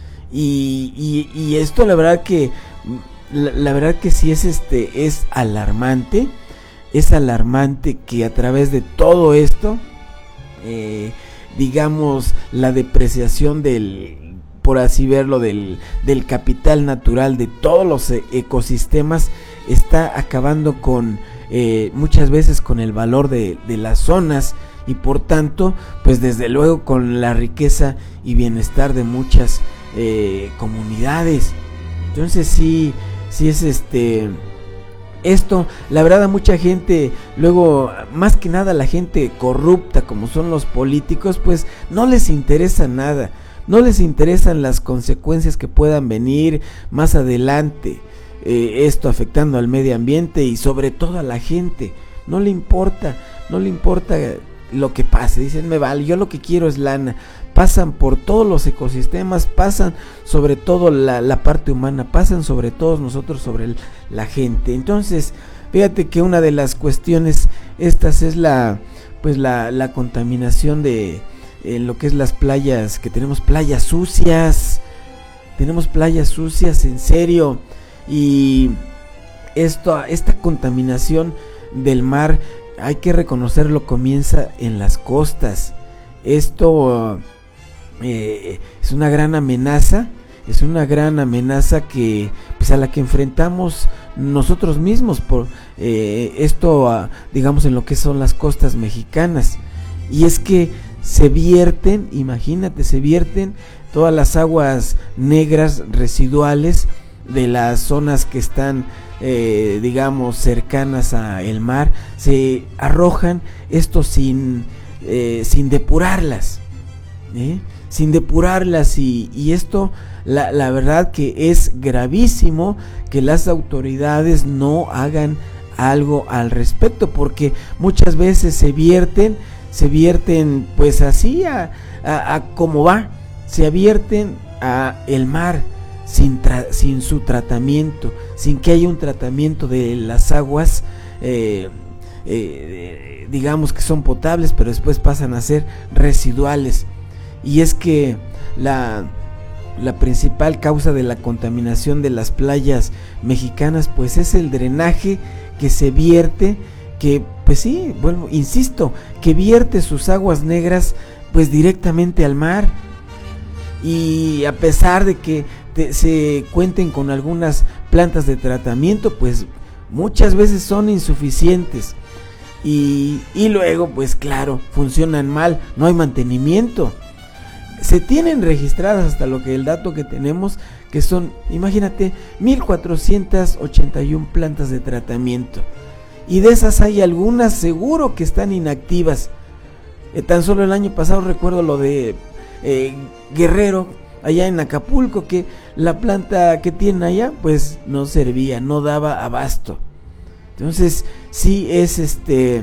[SPEAKER 2] Y, y, y esto la verdad que la, la verdad que sí es este es alarmante, es alarmante que a través de todo esto eh, digamos la depreciación del, por así verlo, del, del capital natural de todos los ecosistemas está acabando con eh, muchas veces con el valor de, de las zonas, y por tanto pues desde luego con la riqueza y bienestar de muchas eh, comunidades. Entonces sí, sí es este esto, la verdad a mucha gente, luego más que nada la gente corrupta como son los políticos, pues no les interesa nada, no les interesan las consecuencias que puedan venir más adelante, eh, esto afectando al medio ambiente y sobre todo a la gente, no le importa, no le importa lo que pase, dicen me vale, yo lo que quiero es lana. Pasan por todos los ecosistemas, pasan sobre todo la, la parte humana, pasan sobre todos nosotros, sobre el, la gente. Entonces, fíjate que una de las cuestiones estas es la, pues la, la contaminación de eh, lo que es las playas, que tenemos playas sucias, tenemos playas sucias en serio, y esto, esta contaminación del mar, hay que reconocerlo, comienza en las costas. Esto Eh, es una gran amenaza, es una gran amenaza que pues a la que enfrentamos nosotros mismos por eh, esto, uh, digamos en lo que son las costas mexicanas, y es que se vierten, imagínate, se vierten todas las aguas negras residuales de las zonas que están eh, digamos cercanas al mar, se arrojan esto sin eh, sin depurarlas, ¿eh? sin depurarlas y, y esto la, la verdad que es gravísimo que las autoridades no hagan algo al respecto, porque muchas veces se vierten se vierten pues así a, a, a como va, se vierten a el mar sin, tra, sin su tratamiento, sin que haya un tratamiento de las aguas eh, eh, digamos que son potables, pero después pasan a ser residuales. Y es que la, la principal causa de la contaminación de las playas mexicanas pues es el drenaje que se vierte, que pues sí, bueno, insisto, que vierte sus aguas negras pues directamente al mar. Y a pesar de que te, se cuenten con algunas plantas de tratamiento, pues muchas veces son insuficientes. Y, y luego pues claro, funcionan mal, no hay mantenimiento. Se tienen registradas hasta lo que el dato que tenemos, que son, imagínate, mil cuatrocientas ochenta y una plantas de tratamiento. y de esas hay algunas seguro que están inactivas. Eh, tan solo el año pasado recuerdo lo de eh, Guerrero, allá en Acapulco, que la planta que tienen allá pues no servía, no daba abasto. Entonces sí es este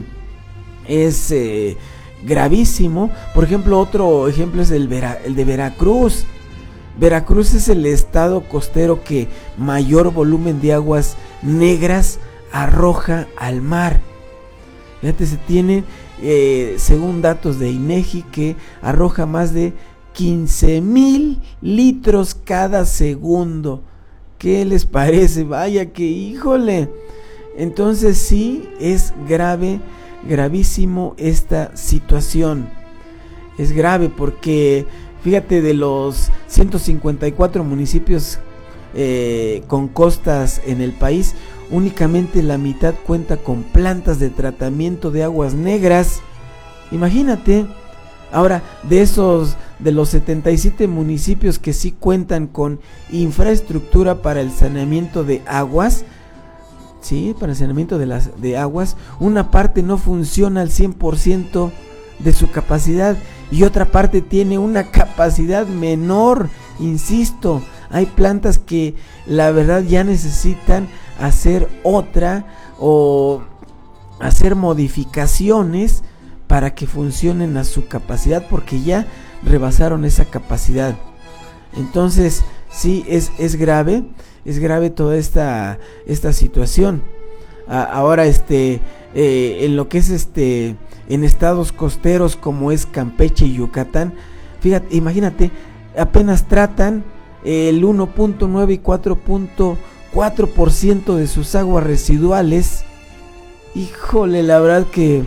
[SPEAKER 2] es eh, gravísimo. Por ejemplo, otro ejemplo es el, Vera, el de Veracruz. Veracruz es el estado costero que mayor volumen de aguas negras arroja al mar. Fíjate, se tiene eh, según datos de INEGI que arroja más de quince mil litros cada segundo. ¿Qué les parece? Vaya que híjole. Entonces sí es grave, gravísimo esta situación. Es grave porque fíjate, de los ciento cincuenta y cuatro municipios eh, con costas en el país, únicamente la mitad cuenta con plantas de tratamiento de aguas negras. Imagínate. Ahora, de esos, de los setenta y siete municipios que sí cuentan con infraestructura para el saneamiento de aguas, sí, para el saneamiento de las de aguas, una parte no funciona al cien por ciento de su capacidad y otra parte tiene una capacidad menor. Insisto, hay plantas que la verdad ya necesitan hacer otra o hacer modificaciones para que funcionen a su capacidad, porque ya rebasaron esa capacidad. Entonces sí es, es grave, es grave toda esta, esta situación. A, ahora este eh, en lo que es este en estados costeros como es Campeche y Yucatán, fíjate, imagínate, apenas tratan el uno punto nueve y cuatro punto cuatro por ciento de sus aguas residuales. Híjole, la verdad que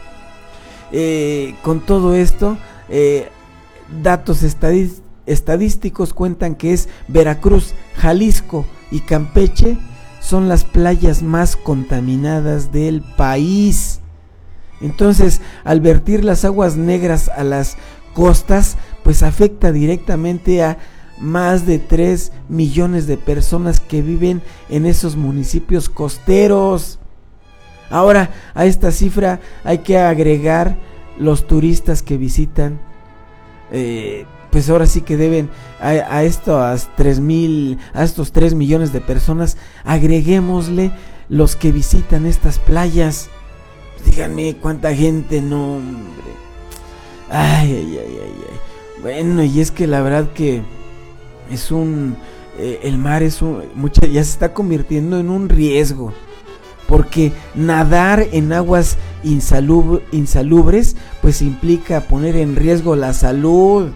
[SPEAKER 2] eh, con todo esto, eh, datos estadísticos estadísticos cuentan que es Veracruz, Jalisco y Campeche son las playas más contaminadas del país. Entonces, al vertir las aguas negras a las costas, pues afecta directamente a más de tres millones de personas que viven en esos municipios costeros. Ahora, a esta cifra hay que agregar los turistas que visitan, eh, pues ahora sí que deben a, a estos tres mil, a estos tres millones de personas, agreguémosle los que visitan estas playas. Díganme cuánta gente, no, hombre. Ay, ay, ay, ay, ay. Bueno, y es que la verdad que es un, eh, el mar es un, mucha, ya se está convirtiendo en un riesgo. Porque nadar en aguas insalub, insalubres, pues implica poner en riesgo la salud.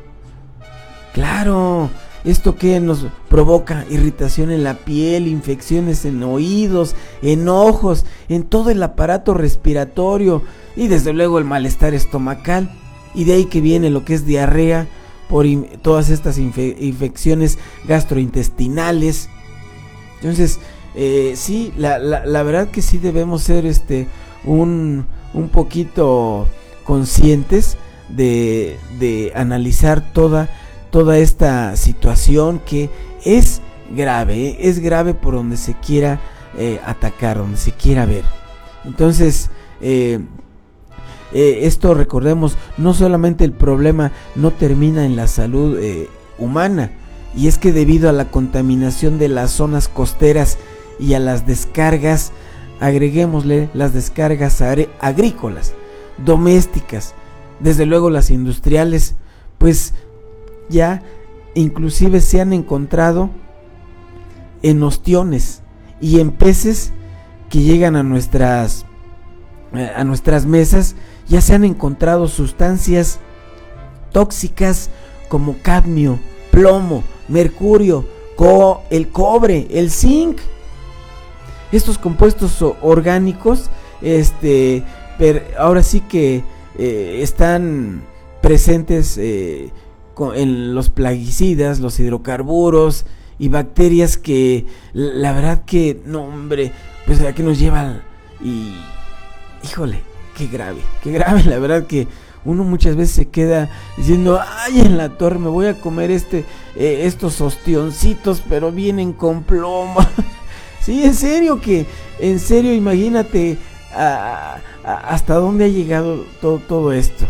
[SPEAKER 2] Claro, esto que nos provoca irritación en la piel, infecciones en oídos, en ojos, en todo el aparato respiratorio y desde luego el malestar estomacal. Y de ahí que viene lo que es diarrea por in, todas estas infe, infecciones gastrointestinales. Entonces, eh, sí, la, la, la verdad que sí debemos ser este un, un poquito conscientes de, de analizar toda toda esta situación que es grave, ¿eh? Es grave por donde se quiera eh, atacar, donde se quiera ver. Entonces, eh, eh, esto recordemos, no solamente el problema no termina en la salud eh, humana, y es que debido a la contaminación de las zonas costeras y a las descargas, agreguémosle las descargas agrícolas, domésticas, desde luego las industriales, pues ya inclusive se han encontrado en ostiones y en peces que llegan a nuestras a nuestras mesas, ya se han encontrado sustancias tóxicas como cadmio, plomo, mercurio, co el cobre, el zinc. Estos compuestos orgánicos, este, per, ahora sí que eh, están presentes eh, en los plaguicidas, los hidrocarburos y bacterias que la verdad que no, hombre, pues a qué nos llevan. Y híjole, qué grave, qué grave, la verdad que uno muchas veces se queda diciendo, ay, en la torre me voy a comer este eh, estos ostioncitos, pero vienen con plomo. Sí, en serio que, en serio, imagínate a, a, hasta dónde ha llegado todo, todo esto.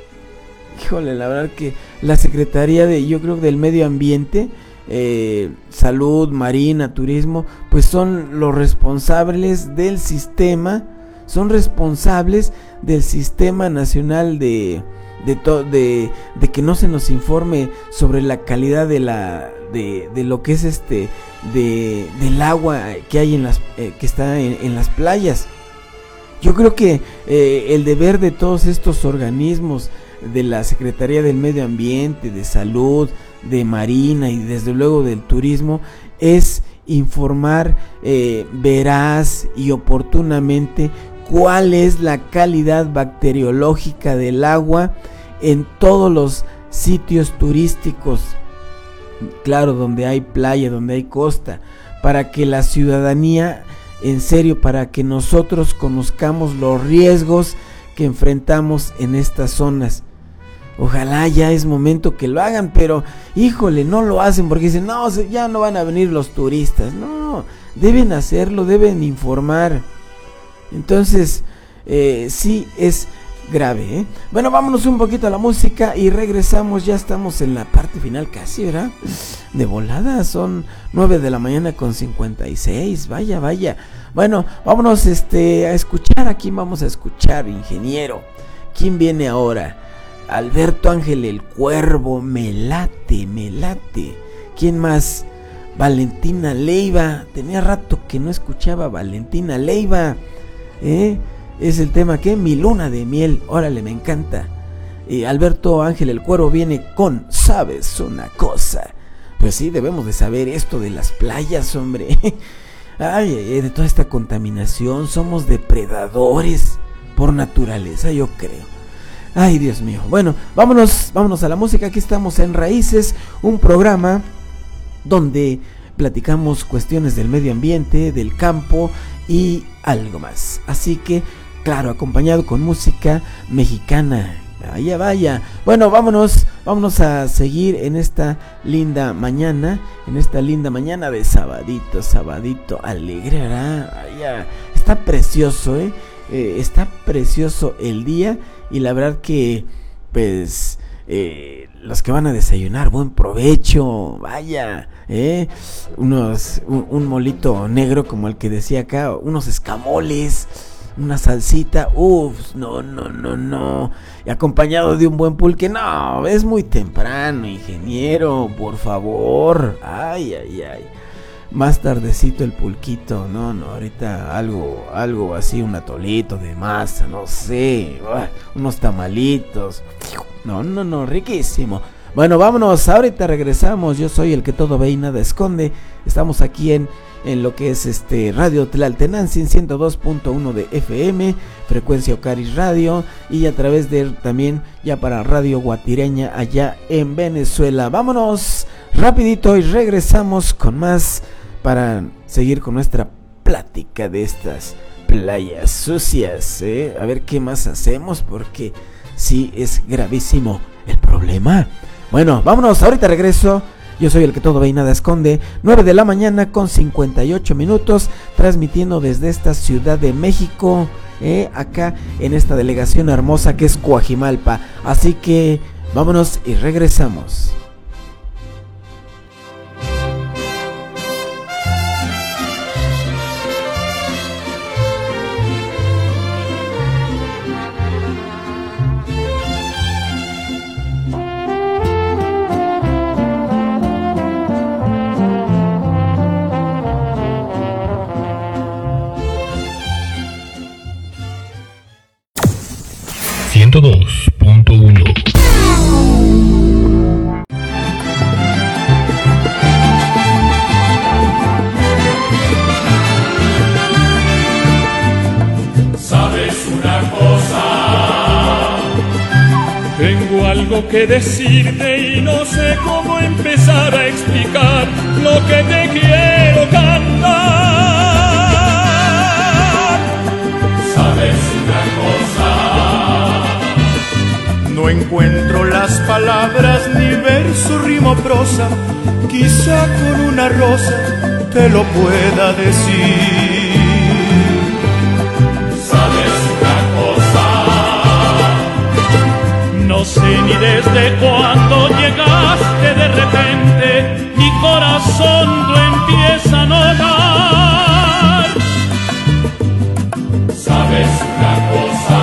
[SPEAKER 2] Híjole, la verdad que la Secretaría de, yo creo, del Medio Ambiente, eh, Salud, Marina, Turismo, pues son los responsables del sistema, son responsables del Sistema Nacional de, de, to, de, de que no se nos informe sobre la calidad de la, de, de lo que es este, de, del agua que hay en las, eh, que está en, en las playas. Yo creo que eh, el deber de todos estos organismos, de la Secretaría del Medio Ambiente, de Salud, de Marina y desde luego del Turismo, es informar eh, veraz y oportunamente cuál es la calidad bacteriológica del agua en todos los sitios turísticos, claro, donde hay playa, donde hay costa, para que la ciudadanía, en serio, para que nosotros conozcamos los riesgos que enfrentamos en estas zonas. Ojalá ya es momento que lo hagan, pero híjole, no lo hacen porque dicen, no, ya no van a venir los turistas. No, deben hacerlo, deben informar. Entonces, eh, sí es grave, ¿eh? Bueno, vámonos un poquito a la música y regresamos. Ya estamos en la parte final casi, ¿verdad? De volada, son nueve de la mañana con cincuenta y seis. Vaya, vaya. Bueno, vámonos este, a escuchar. ¿A quién vamos a escuchar, ingeniero? ¿Quién viene ahora? Alberto Ángel el Cuervo, me late, me late. ¿Quién más? Valentina Leiva. Tenía rato que no escuchaba Valentina Leiva. ¿Eh? Es el tema que Mi Luna de Miel. Órale, me encanta. Y Alberto Ángel el Cuervo viene con ¿Sabes una cosa? Pues sí, debemos de saber esto de las playas, hombre. Ay, de toda esta contaminación. Somos depredadores por naturaleza, yo creo. Ay, Dios mío. Bueno, vámonos, vámonos a la música. Aquí estamos en Raíces, un programa donde platicamos cuestiones del medio ambiente, del campo y algo más. Así que, claro, acompañado con música mexicana. Vaya, vaya. Bueno, vámonos, vámonos a seguir en esta linda mañana, en esta linda mañana de sabadito, sabadito alegre, ¿verdad? Vaya, está precioso, ¿eh? Eh, está precioso el día. Y la verdad que, pues, eh, los que van a desayunar, buen provecho, vaya, eh, unos, un, un molito negro como el que decía acá, unos escamoles, una salsita, uff, no, no, no, no, y acompañado de un buen pulque, no, es muy temprano, ingeniero, por favor, ay, ay, ay. Más tardecito el pulquito, no, no, ahorita algo, algo así, un atolito de masa, no sé, unos tamalitos, no, no, no, riquísimo. Bueno, vámonos, ahorita regresamos, yo soy el que todo ve y nada esconde, estamos aquí en, en lo que es este Radio Tlaltenantzin ciento dos punto uno de F M, frecuencia Ocaris Radio, y a través de también ya para Radio Guatireña allá en Venezuela. Vámonos rapidito y regresamos con más para seguir con nuestra plática de estas playas sucias, ¿eh? A ver qué más hacemos, porque sí es gravísimo el problema. Bueno, vámonos, ahorita regreso. Yo soy el que todo ve y nada esconde. nueve de la mañana con cincuenta y ocho minutos, transmitiendo desde esta Ciudad de México, eh, acá en esta delegación hermosa que es Coajimalpa. Así que vámonos y regresamos.
[SPEAKER 3] ciento dos punto uno.
[SPEAKER 13] ¿Sabes una cosa? Tengo algo que decirte y no sé cómo empezar a explicar lo que te quiero cantar. ¿Sabes una cosa? No encuentro las palabras, ni verso, rima o prosa. Quizá con una rosa
[SPEAKER 11] te lo pueda decir.
[SPEAKER 13] ¿Sabes una cosa? No sé ni desde cuándo llegaste de repente, mi corazón lo empieza a notar. ¿Sabes una cosa?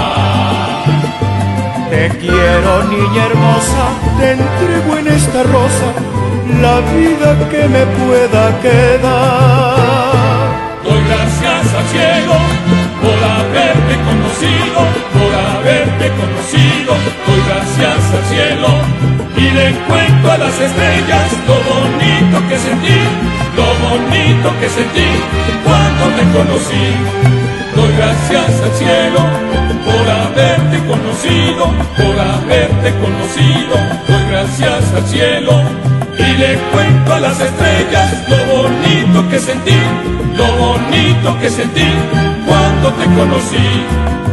[SPEAKER 11] Te quiero, niña hermosa, te entrego en esta rosa la vida que me pueda quedar.
[SPEAKER 13] Doy gracias al cielo por haberte conocido, por haberte conocido. Doy gracias al cielo y le cuento a las estrellas lo bonito que sentí, lo bonito que sentí cuando te conocí. Doy gracias al cielo por haberte conocido, por haberte conocido. Doy gracias al cielo y le cuento a las estrellas lo bonito que sentí, lo bonito que sentí cuando te conocí.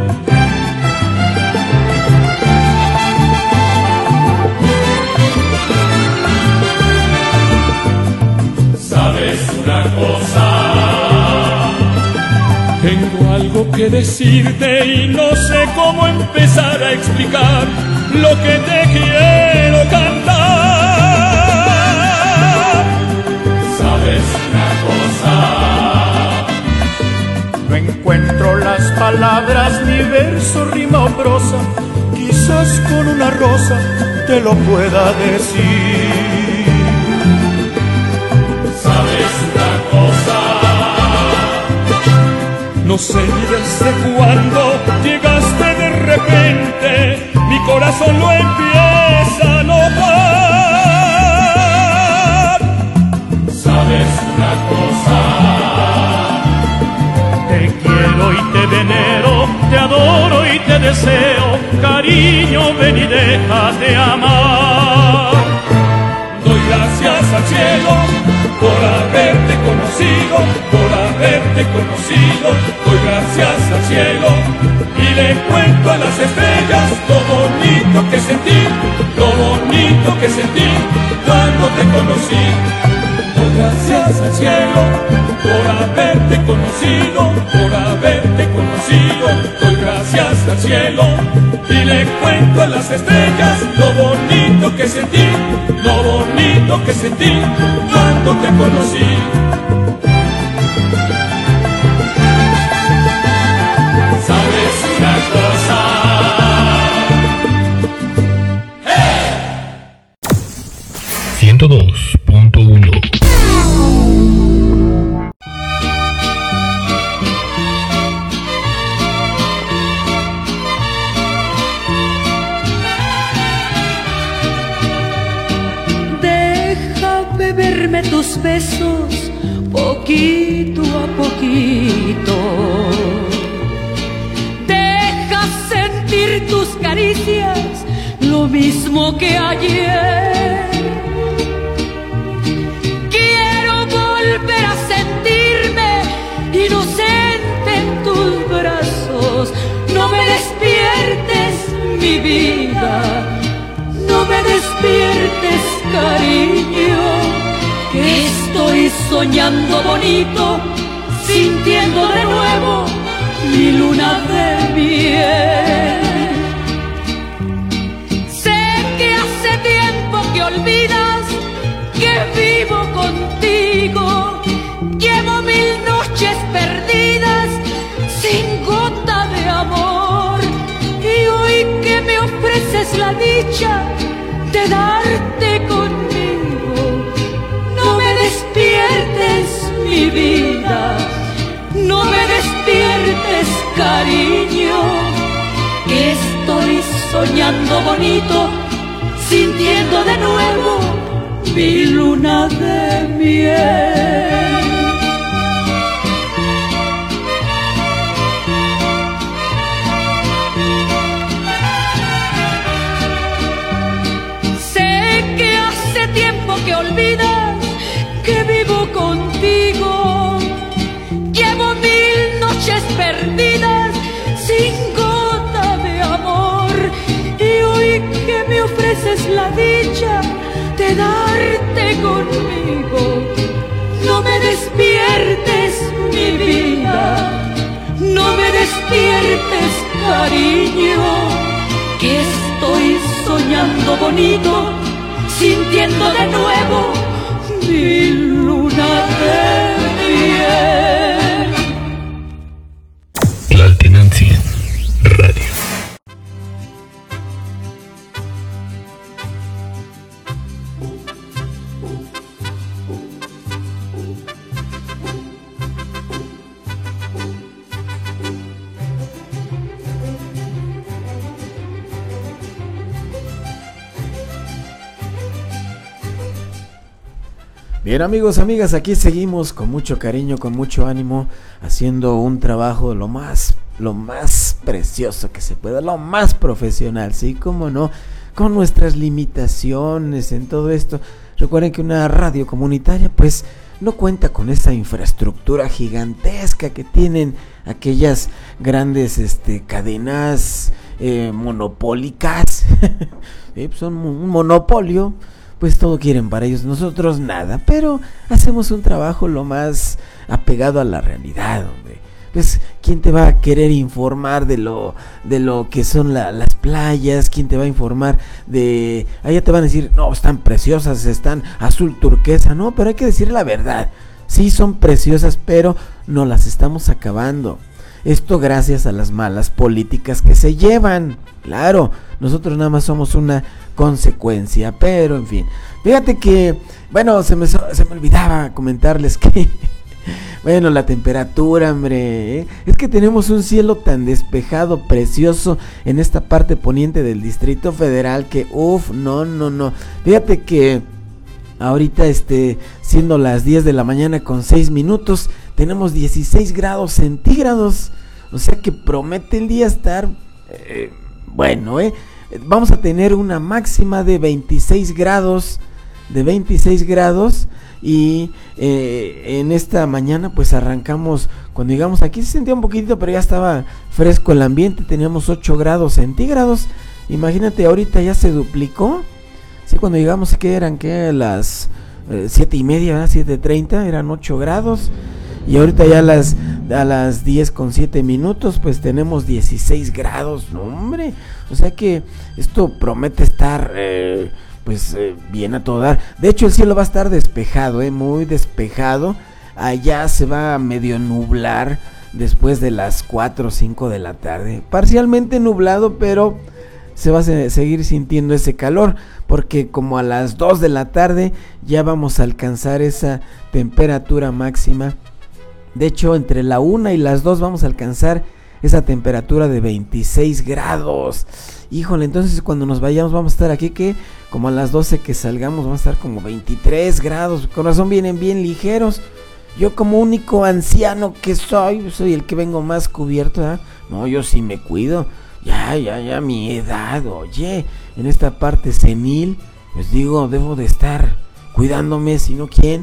[SPEAKER 13] ¿Sabes una cosa? Tengo algo que decirte y no sé cómo empezar a explicar lo que te quiero cantar. ¿Sabes una cosa?
[SPEAKER 11] No encuentro las palabras, ni verso, rima o prosa, quizás con una rosa te lo pueda decir.
[SPEAKER 13] ¿Sabes una cosa? No sé ni desde cuándo llegaste de repente, mi corazón lo empieza a notar. ¿Sabes una cosa?
[SPEAKER 11] Te quiero y te venero, te adoro y te deseo, cariño, ven y déjate amar.
[SPEAKER 13] Doy gracias al cielo por haberte conocido, por haberte conocido. Doy gracias al cielo y le cuento a las estrellas lo bonito que sentí, lo bonito que sentí cuando te conocí. Doy gracias al cielo por haberte conocido, por haberte conocido. Doy gracias al cielo y le cuento a las estrellas lo bonito que sentí, lo bonito que sentí cuando te conocí. ¿Sabes una cosa? ¡Hey!
[SPEAKER 3] ciento dos punto uno.
[SPEAKER 10] Beberme tus besos poquito a poquito. Deja sentir tus caricias lo mismo que ayer. Quiero volver a sentirme inocente en tus brazos. No me despiertes, mi vida. No me despiertes, cariño, que estoy soñando bonito, sintiendo de nuevo mi luna de miel. Sé que hace tiempo que olvidas que vivo contigo. Llevo mil noches perdidas sin gota de amor. Y hoy que me ofreces la dicha de darte conmigo, no me despiertes, mi vida, no me despiertes, cariño, que estoy soñando bonito, sintiendo de nuevo mi luna de miel. Que olvidas que vivo contigo. Llevo mil noches perdidas sin gota de amor. Y hoy que me ofreces la dicha de darte conmigo, no me despiertes, mi vida, no me despiertes, cariño, que estoy soñando bonito, sintiendo de nuevo mi luna de miel.
[SPEAKER 3] La Tenancia Radio.
[SPEAKER 2] Bien, amigos, amigas, aquí seguimos con mucho cariño, con mucho ánimo, haciendo un trabajo lo más, lo más precioso que se pueda, lo más profesional, sí, cómo no, con nuestras limitaciones en todo esto. Recuerden que una radio comunitaria, pues, no cuenta con esa infraestructura gigantesca que tienen aquellas grandes, este, cadenas eh, monopólicas, sí, pues son un monopolio. Pues todo quieren para ellos, nosotros nada, pero hacemos un trabajo lo más apegado a la realidad, hombre. Pues, ¿quién te va a querer informar de lo de lo que son la, las playas? ¿Quién te va a informar de...? Allá te van a decir, no, están preciosas, están azul turquesa, no, pero hay que decir la verdad. Sí, son preciosas, pero no las estamos acabando. Esto gracias a las malas políticas que se llevan. Claro, nosotros nada más somos una consecuencia, pero en fin. Fíjate que, bueno, se me, se me olvidaba comentarles que, bueno, la temperatura, hombre, ¿eh? Es que tenemos un cielo tan despejado, precioso, en esta parte poniente del Distrito Federal que, uff, no, no, no. Fíjate que ahorita, este, siendo las diez de la mañana con seis minutos, tenemos dieciséis grados centígrados, o sea que promete el día estar, eh, bueno, eh, vamos a tener una máxima de veintiséis grados, de veintiséis grados, y eh, en esta mañana pues arrancamos, cuando llegamos aquí se sentía un poquitito, pero ya estaba fresco el ambiente, teníamos ocho grados centígrados, imagínate, ahorita ya se duplicó, sí, cuando llegamos, que eran, que las eh, siete y media, ¿verdad? siete treinta, eran ocho grados, y ahorita ya a las, a las diez con siete minutos, pues tenemos dieciséis grados, no, hombre, o sea que esto promete estar, eh, pues, eh, bien a todo dar. De hecho, el cielo va a estar despejado, eh, muy despejado, allá se va a medio nublar después de las cuatro o cinco de la tarde, parcialmente nublado, pero se va a se- seguir sintiendo ese calor, porque como a las dos de la tarde ya vamos a alcanzar esa temperatura máxima. De hecho, entre la una y las dos vamos a alcanzar esa temperatura de veintiséis grados. Híjole, entonces cuando nos vayamos vamos a estar aquí que como a las doce que salgamos vamos a estar como veintitrés grados. Con razón vienen bien ligeros. Yo como único anciano que soy, soy el que vengo más cubierto, ¿verdad? No, yo sí me cuido. Ya, ya, ya, mi edad, oye, en esta parte senil, pues digo, debo de estar cuidándome, si no, ¿quién?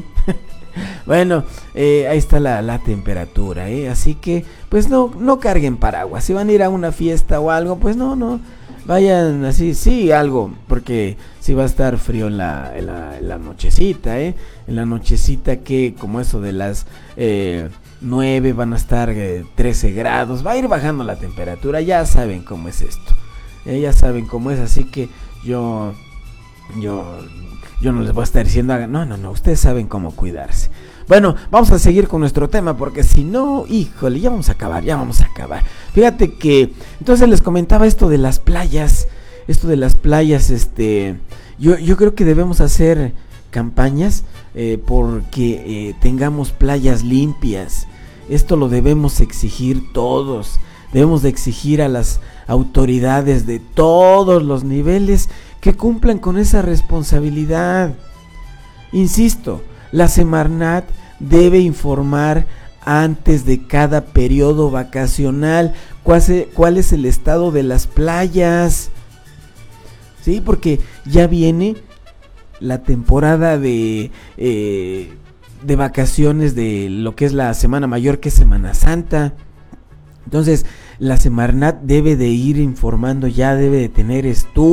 [SPEAKER 2] Bueno, eh, ahí está la, la temperatura, ¿eh? Así que, pues no, no carguen paraguas. Si van a ir a una fiesta o algo, pues no, no, vayan así, sí, algo, porque sí va a estar frío en la, en la, en la nochecita, ¿eh? En la nochecita que, como eso de las eh, nueve, van a estar eh, trece grados, va a ir bajando la temperatura, ya saben cómo es esto, ¿eh? Ya saben cómo es, así que yo, yo... Yo no les voy a estar diciendo, no, no, no, ustedes saben cómo cuidarse. Bueno, vamos a seguir con nuestro tema, porque si no, híjole, ya vamos a acabar, ya vamos a acabar. Fíjate que, entonces les comentaba esto de las playas, esto de las playas, este, yo, yo creo que debemos hacer campañas eh, porque eh, tengamos playas limpias. Esto lo debemos exigir todos, debemos de exigir a las autoridades de todos los niveles que cumplan con esa responsabilidad. Insisto, la Semarnat debe informar antes de cada periodo vacacional cuál es, cuál es el estado de las playas. Sí, porque ya viene la temporada de eh, de vacaciones de lo que es la Semana Mayor, que es Semana Santa. Entonces, la Semarnat debe de ir informando, ya debe de tener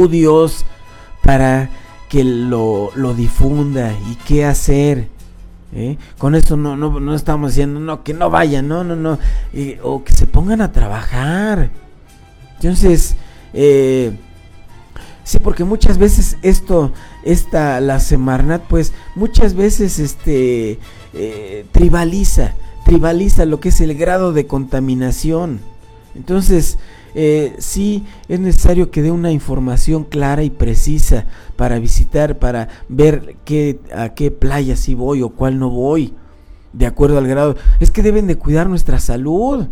[SPEAKER 2] estudios para que lo, lo difunda y qué hacer. ¿eh? Con esto no, no, no estamos diciendo no, que no vayan, no, no, no, eh, o que se pongan a trabajar. Entonces, eh, sí, porque muchas veces esto, esta, la Semarnat, pues muchas veces este eh, tribaliza, tribaliza lo que es el grado de contaminación. Entonces, eh, sí es necesario que dé una información clara y precisa para visitar, para ver qué, a qué playa sí voy o cuál no voy, de acuerdo al grado. Es que deben de cuidar nuestra salud.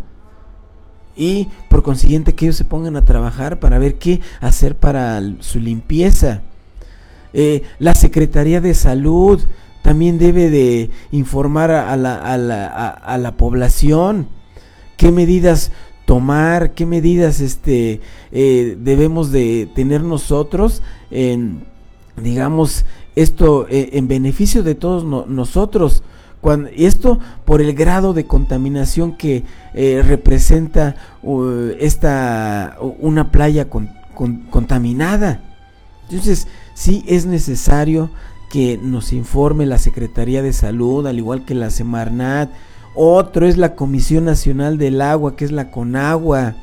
[SPEAKER 2] Y por consiguiente que ellos se pongan a trabajar para ver qué hacer para su limpieza. Eh, la Secretaría de Salud también debe de informar a la, a la, a, a la población qué medidas tomar, qué medidas este eh, debemos de tener nosotros en, digamos, esto eh, en beneficio de todos no, nosotros. Cuando, esto por el grado de contaminación que eh, representa uh, esta una playa con, con, contaminada. Entonces sí es necesario que nos informe la Secretaría de Salud, al igual que la Semarnat. Otro es la Comisión Nacional del Agua, que es la CONAGUA,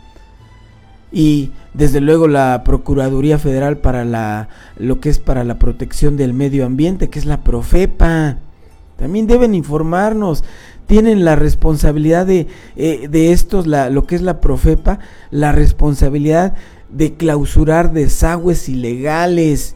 [SPEAKER 2] y desde luego la Procuraduría Federal para la lo que es para la protección del medio ambiente, que es la PROFEPA. También deben informarnos, tienen la responsabilidad de, eh, de estos, la, lo que es la PROFEPA, la responsabilidad de clausurar desagües ilegales.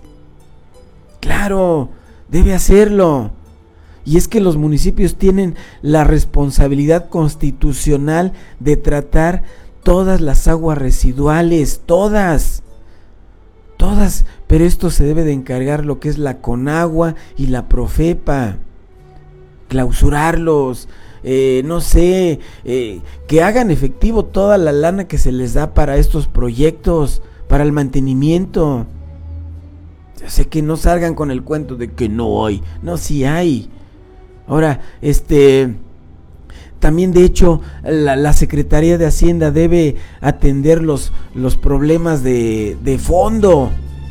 [SPEAKER 2] Claro, debe hacerlo. Y es que los municipios tienen la responsabilidad constitucional de tratar todas las aguas residuales, todas, todas, pero esto se debe de encargar lo que es la CONAGUA y la PROFEPA. Clausurarlos, eh, no sé, eh, que hagan efectivo toda la lana que se les da para estos proyectos, para el mantenimiento. Yo sé que no salgan con el cuento de que no hay, no, sí hay. Ahora, este, también de hecho la, la Secretaría de Hacienda debe atender los, los problemas de, de fondo.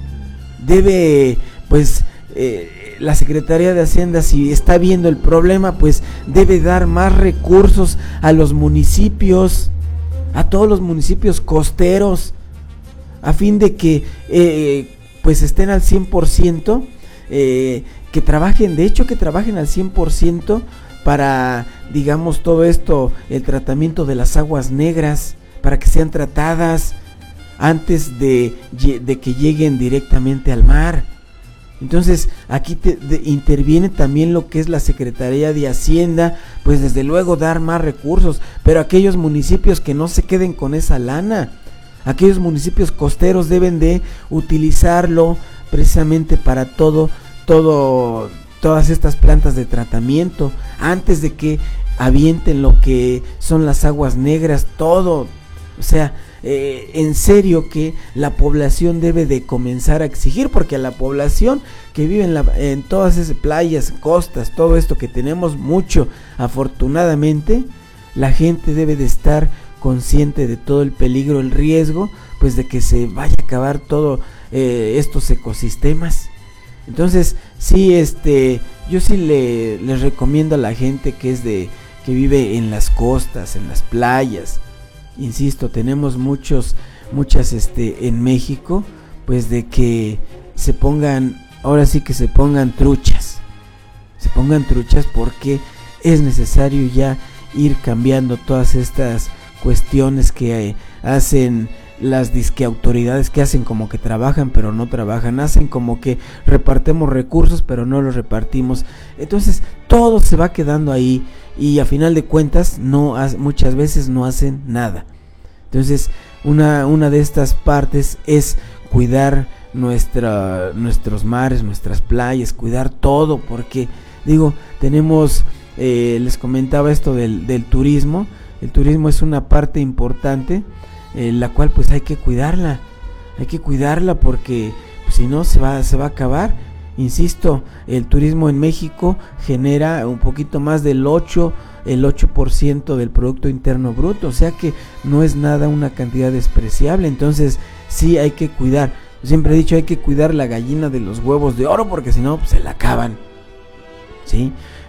[SPEAKER 2] Debe, pues, eh, la Secretaría de Hacienda, si está viendo el problema, pues debe dar más recursos a los municipios, a todos los municipios costeros, a fin de que eh, pues estén al cien por ciento, eh, que trabajen, de hecho que trabajen al cien por ciento para, digamos, todo esto, el tratamiento de las aguas negras, para que sean tratadas antes de, de que lleguen directamente al mar. Entonces aquí te, de, interviene también lo que es la Secretaría de Hacienda, pues desde luego dar más recursos, pero aquellos municipios que no se queden con esa lana, aquellos municipios costeros deben de utilizarlo precisamente para todo, todo, todas estas plantas de tratamiento, antes de que avienten lo que son las aguas negras, todo, o sea, Eh, en serio que la población debe de comenzar a exigir, porque a la población que vive en, la, en todas esas playas, costas, todo esto que tenemos mucho, afortunadamente, la gente debe de estar consciente de todo el peligro, el riesgo, pues de que se vaya a acabar todo eh, estos ecosistemas. Entonces, sí, este, yo sí le, les recomiendo a la gente que es de, que vive en las costas, en las playas. Insisto, tenemos muchos, muchas este en México, pues de que se pongan, ahora sí que se pongan truchas, se pongan truchas porque es necesario ya ir cambiando todas estas cuestiones que eh, hacen las disque autoridades, que hacen como que trabajan pero no trabajan, hacen como que repartimos recursos pero no los repartimos. Entonces todo se va quedando ahí y a final de cuentas no muchas veces no hacen nada. Entonces una, una de estas partes es cuidar nuestra, nuestros mares, nuestras playas, cuidar todo, porque digo, tenemos, eh, les comentaba esto del, del turismo. El turismo es una parte importante, eh, la cual pues hay que cuidarla, hay que cuidarla porque pues, si no se va, se va a acabar. Insisto, el turismo en México genera un poquito más del ocho, el ocho por ciento del Producto Interno Bruto, o sea que no es nada una cantidad despreciable. Entonces sí hay que cuidar, yo siempre he dicho, hay que cuidar la gallina de los huevos de oro porque si no pues, se la acaban, ¿sí?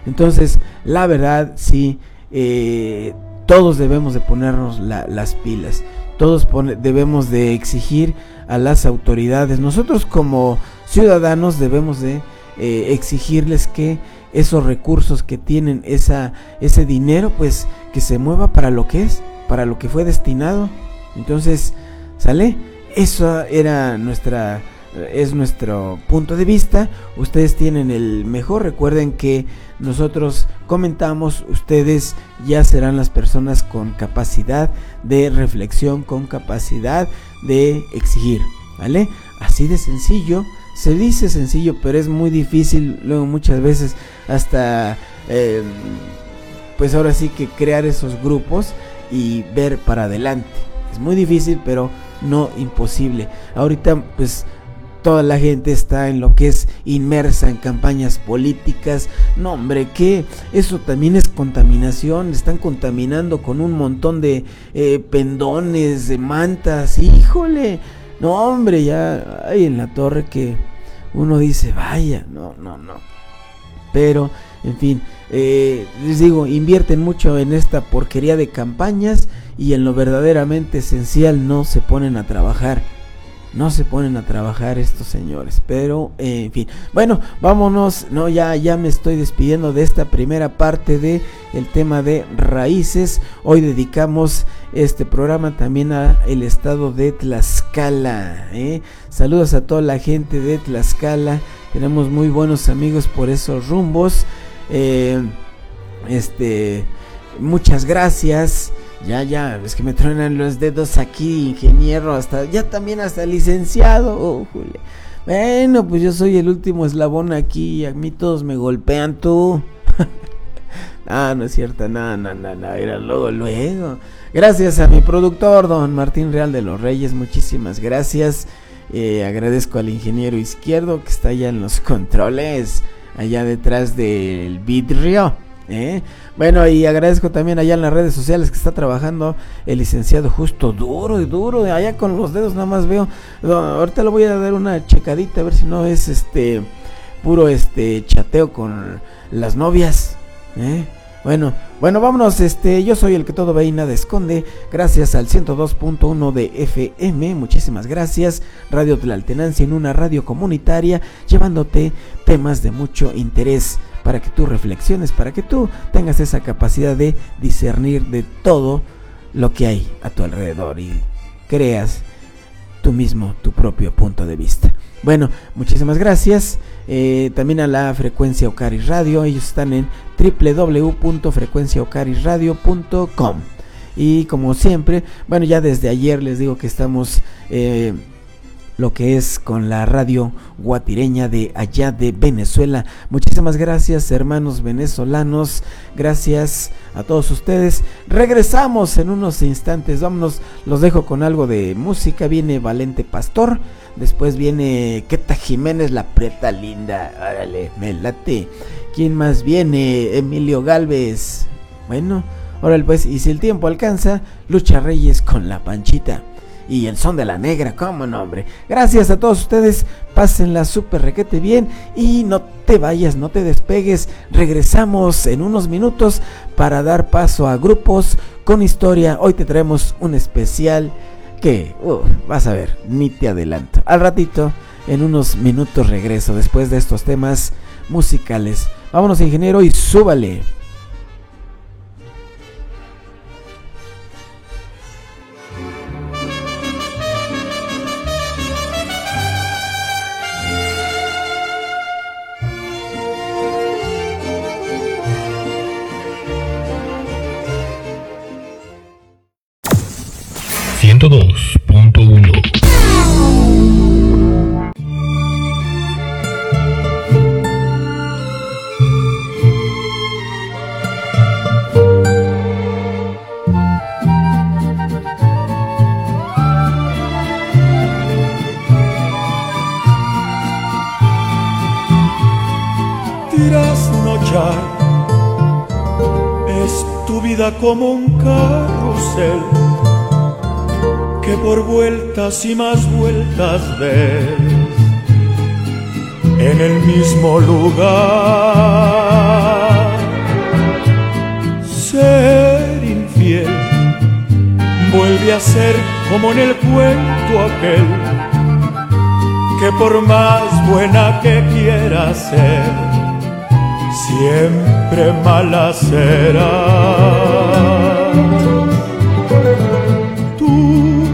[SPEAKER 2] Entonces, la verdad, sí, eh, todos debemos de ponernos la, las pilas, todos pone, debemos de exigir a las autoridades, nosotros como ciudadanos debemos de eh, exigirles que esos recursos que tienen, esa, ese dinero, pues que se mueva para lo que es, para lo que fue destinado. Entonces, ¿sale? Eso era nuestra, es nuestro punto de vista. Ustedes tienen el mejor. Recuerden que nosotros comentamos, ustedes ya serán las personas con capacidad de reflexión, con capacidad de exigir, ¿vale? Así de sencillo. Se dice sencillo, pero es muy difícil luego muchas veces hasta eh, pues ahora sí que crear esos grupos y ver para adelante. Es muy difícil, pero no imposible. Ahorita pues toda la gente está en lo que es inmersa en campañas políticas. No, hombre, que eso también es contaminación. Están contaminando con un montón de eh, pendones, de mantas. Híjole. No, hombre, ya hay en la torre que uno dice, vaya, no, no, no. Pero, en fin, eh, les digo, invierten mucho en esta porquería de campañas y en lo verdaderamente esencial no se ponen a trabajar. No se ponen a trabajar estos señores, pero eh, en fin. Bueno, vámonos, no, ya, ya me estoy despidiendo de esta primera parte de el tema de raíces. Hoy dedicamos este programa también a el estado de Tlaxcala, ¿eh? Saludos a toda la gente de Tlaxcala, tenemos muy buenos amigos por esos rumbos, eh, este, muchas gracias. Ya, ya, es que me truenan los dedos aquí, ingeniero, hasta, ya también hasta licenciado. Oh, Julia. Bueno, pues yo soy el último eslabón aquí, a mí todos me golpean, tú. Ah, no es cierto, no, no, no, no, era luego, luego. Gracias a mi productor, don Martín Real de los Reyes, muchísimas gracias. Eh, agradezco al ingeniero izquierdo que está allá en los controles, allá detrás del vidrio. ¿Eh? Bueno, y agradezco también allá en las redes sociales que está trabajando el licenciado Justo, duro y duro, allá con los dedos nada más veo. No, ahorita le voy a dar una checadita a ver si no es este puro este chateo con las novias, ¿eh? Bueno, bueno, vámonos, este, yo soy el que todo ve y nada esconde, gracias al ciento dos punto uno de F M, muchísimas gracias, Radio Tlaltenanzi, en una radio comunitaria, llevándote temas de mucho interés, para que tú reflexiones, para que tú tengas esa capacidad de discernir de todo lo que hay a tu alrededor y creas tú mismo tu propio punto de vista. Bueno, muchísimas gracias. Eh, también a la Frecuencia Ocaris Radio, ellos están en doble u doble u doble u punto frecuencia ocaris radio punto com. Y como siempre, bueno, ya desde ayer les digo que estamos eh, lo que es con la radio guatireña de allá de Venezuela. Muchísimas gracias, hermanos venezolanos, gracias a todos ustedes. Regresamos en unos instantes, vámonos, los dejo con algo de música. Viene Valente Pastor, después viene Queta Jiménez, la preta linda, órale, me late. ¿Quién más viene? Emilio Galvez. Bueno, órale pues, y si el tiempo alcanza, Lucha Reyes con La Panchita y el son de la negra, cómo no, hombre. Gracias a todos ustedes, pásenla súper requete bien y no te vayas, no te despegues. Regresamos en unos minutos para dar paso a grupos con historia. Hoy te traemos un especial que uh, vas a ver, ni te adelanto. Al ratito, en unos minutos regreso después de estos temas musicales. Vámonos, ingeniero, y súbale.
[SPEAKER 3] ciento dos punto uno.
[SPEAKER 11] Trasnochar es tu vida como un carrusel que por vueltas y más vueltas ves en el mismo lugar. vuelve a ser como en el cuento aquel, que por más buena que quiera ser, siempre mala será. Tú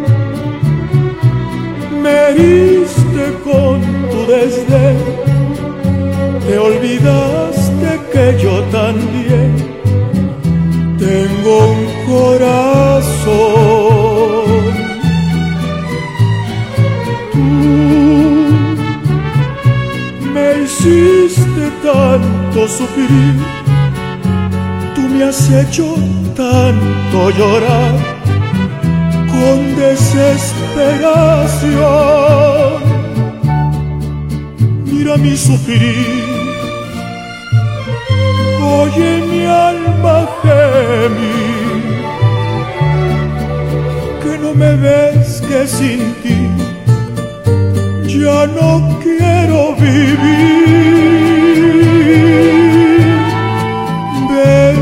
[SPEAKER 11] me heriste con tu desdén, te olvidaste que yo también tengo un corazón. Tú me hiciste tanto sufrir, tú me has hecho tanto llorar con desesperación. Mira mi sufrir, oye mi alma gemir, que no me ves que sin ti ya no quiero vivir. Ven,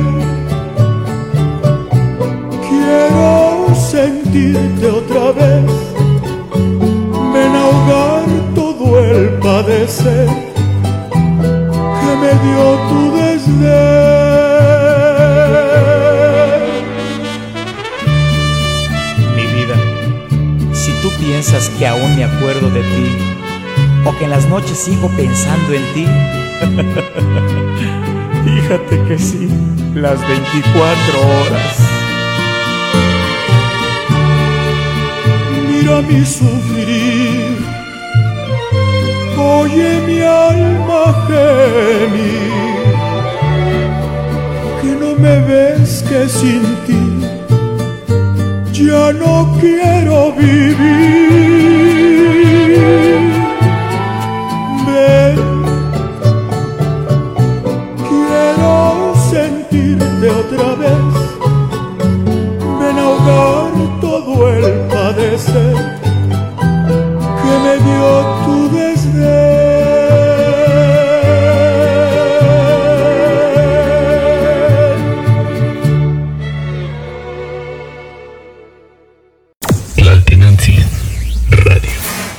[SPEAKER 11] quiero sentirte otra vez, ven a ahogar todo el padecer que me dio tu desdén.
[SPEAKER 14] Mi vida, si tú piensas que aún me acuerdo de ti, o que en las noches sigo pensando en ti, fíjate que sí, las veinticuatro horas.
[SPEAKER 11] Mira mi sufrir, oye mi alma gemir, que no me ves que sin ti ya no quiero vivir. Ven, quiero sentirte otra vez, ven a ahogar todo el padecer que me dio tu desdén.
[SPEAKER 3] La Tenancia Radio.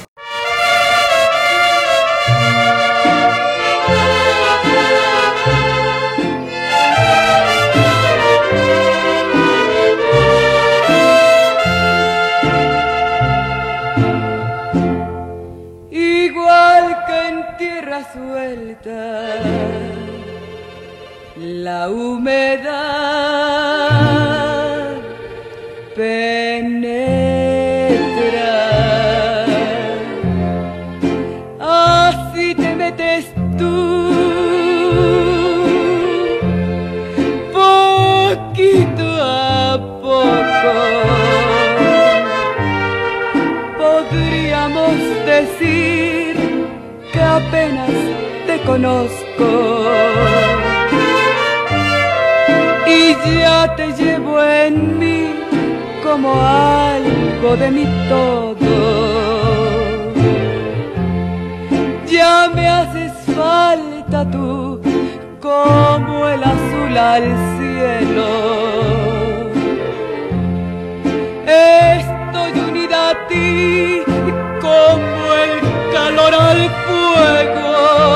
[SPEAKER 10] Igual que en tierra suelta, la humedad penetra. Así te metes tú, poquito a poco. Podríamos decir que apenas te conozco y ya te llevo en mí como algo de mi todo. Ya me haces falta tú como el azul al cielo. Estoy unida a ti como el calor al fuego.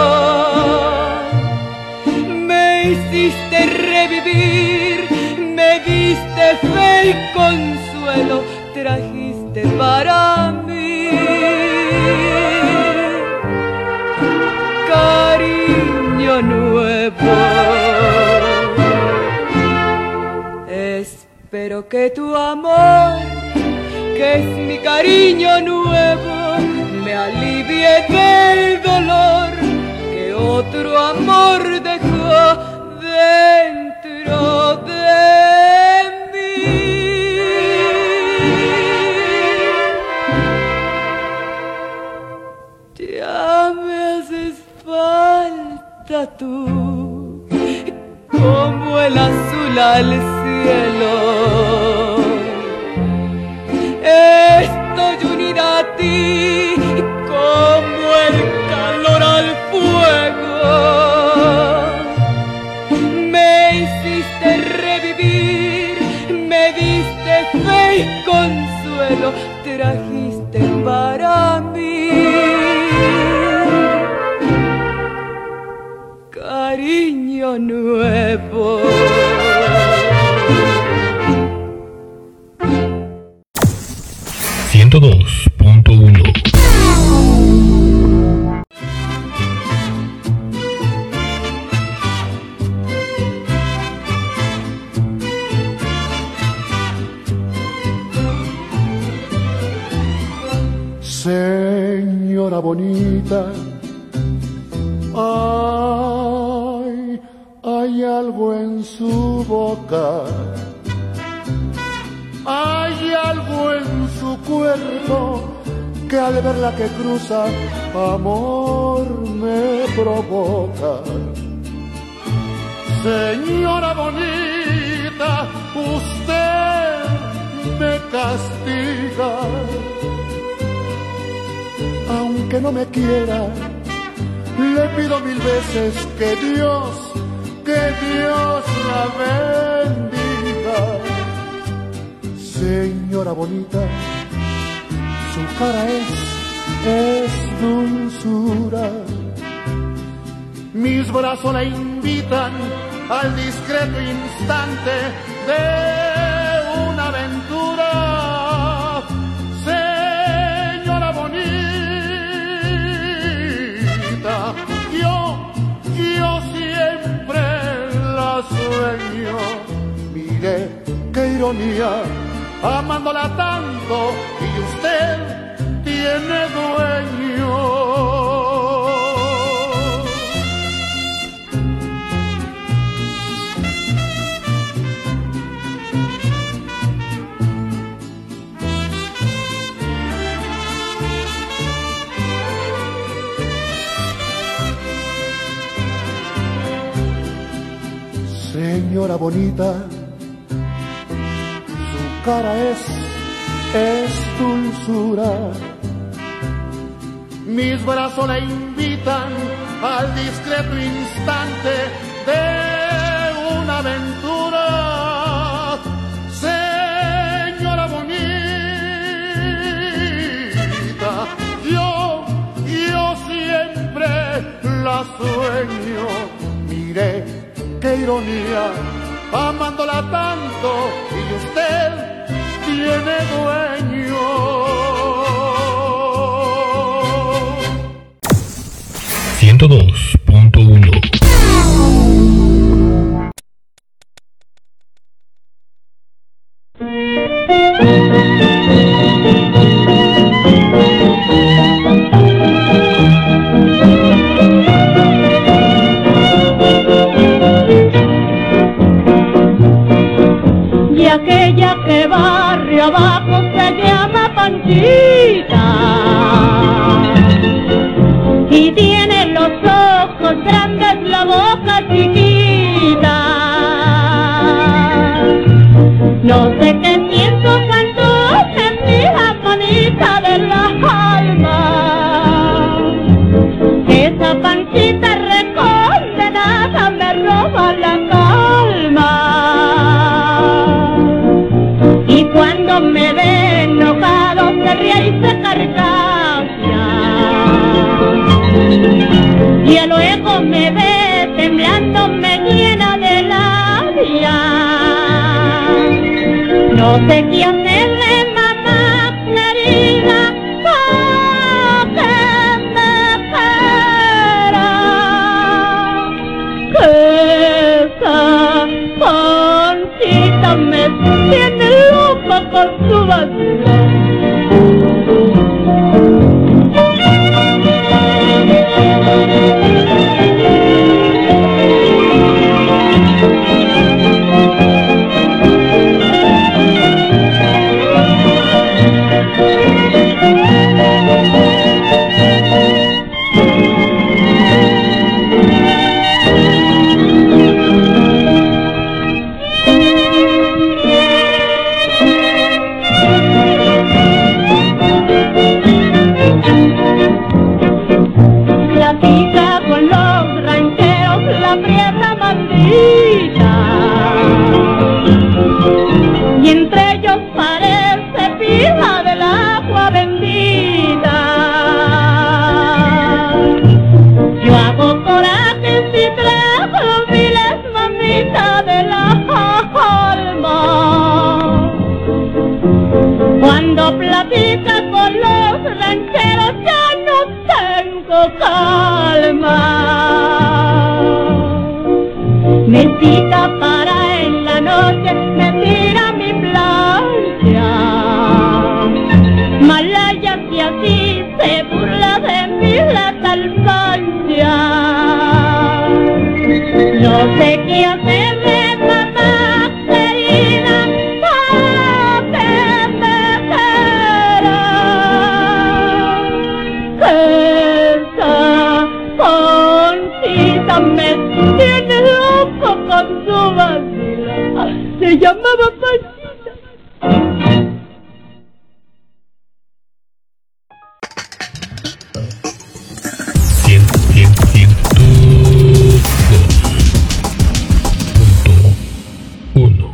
[SPEAKER 10] Me hiciste revivir, me diste fe y consuelo, trajiste para mí cariño nuevo. Espero que tu amor, que es mi cariño nuevo, me alivie del dolor que otro amor dejó dentro de mí. Ya me haces falta tú como el azul al cielo. Estoy unida a ti como el calor al fuego. Me hiciste revivir, me diste fe y
[SPEAKER 15] bonita. Ay, hay algo en su boca, hay algo en su cuerpo que al verla que cruza, amor me provoca. Señora bonita, usted me castiga, aunque no me quiera, le pido mil veces que Dios, que Dios la bendiga. Señora bonita, su cara es, es dulzura. Mis brazos la invitan al discreto instante de una aventura. Señora bonita, yo, yo siempre la sueño. Mire qué ironía, amándola tanto y usted tiene dueño. Señora bonita, su cara es, es dulzura. Mis brazos la invitan al discreto instante de una aventura. Señora bonita, yo, yo siempre la sueño. Mire qué ironía, amándola tanto y usted tiene dueño.
[SPEAKER 1] ciento dos punto uno.
[SPEAKER 16] Y aquella que barrio abajo se llama Panchita y tiene los ojos grandes, la boca chiquita. No sé qué siento cuando se mira bonita del alma. Esa Panchita recondenada me roba la calma. Y cuando me ve enojado se ríe y se carcajea. Y luego me ve temblando, me llena de labia. No sé qué hacerle, mamá querida, pa' que me quiera. Que esa Panchita me tiene loca con su vacilón. Y entre ellos parece pila del agua bendita. Yo hago coraje si traigo miles, mamita de la alma. Cuando platica con los rancheros ya no tengo calma. Me cita para en la noche, me tira mi plancha. Malaya que así se burla de mí. al soñar. No sé qué hacerle, mamá querida, para que me quiera. Esa conchita me tiene loco con su vacila. Se llamaba Panchita.
[SPEAKER 1] Ciento, ciento, ciento dos punto uno.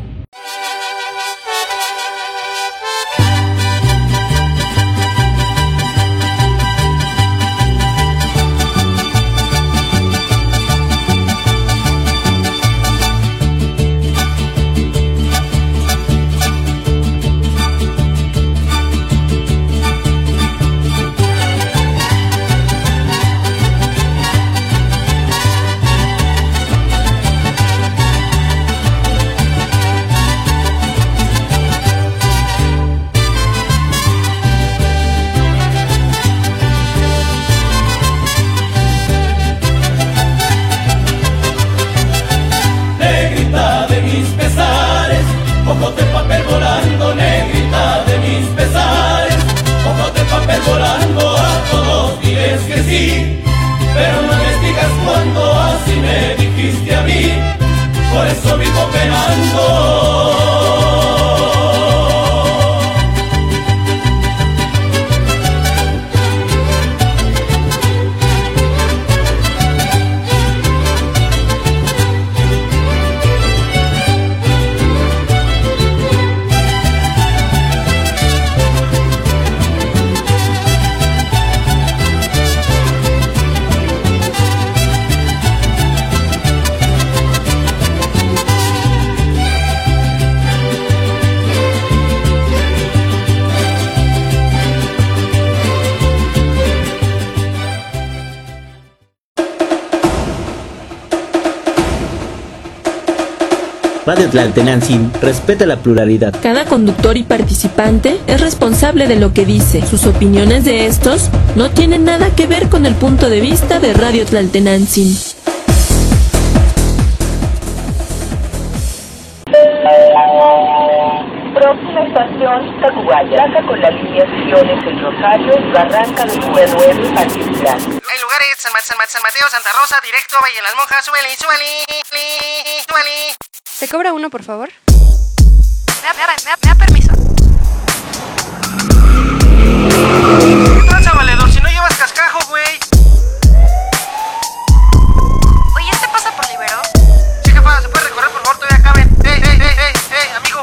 [SPEAKER 11] Negrita de mis pesares, ojos de papel volando, negrita de mis pesares, ojos de papel volando, a todos diles que sí, pero no les digas cuando así me dijiste a mí, por eso vivo penando.
[SPEAKER 5] Radio Tlaltenanzin respeta la pluralidad.
[SPEAKER 12] Cada conductor y participante es responsable de lo que dice. Sus opiniones de estos no tienen nada que ver con el punto de vista de Radio Tlaltenanzin.
[SPEAKER 8] Próxima estación, Tacubaya. Traza con las lineaciones El Rosario, Barranca del Duero, Altiplán.
[SPEAKER 4] Hay lugares, San, Ma- San, Ma- San Mateo, Santa Rosa, directo, Valle de las Monjas, súbele, súbele, súbele.
[SPEAKER 6] ¿Se cobra uno, por favor? ¿Me da, me da, me da, me da permiso?
[SPEAKER 4] ¿Qué tranza, valedor? Si no llevas cascajo, güey.
[SPEAKER 6] Oye, ¿este pasa por Libero?
[SPEAKER 4] Sí, jefa, ¿se puede recorrer, por favor? Todavía caben. ¡Ey, ey, ey, ey, ey, amigo!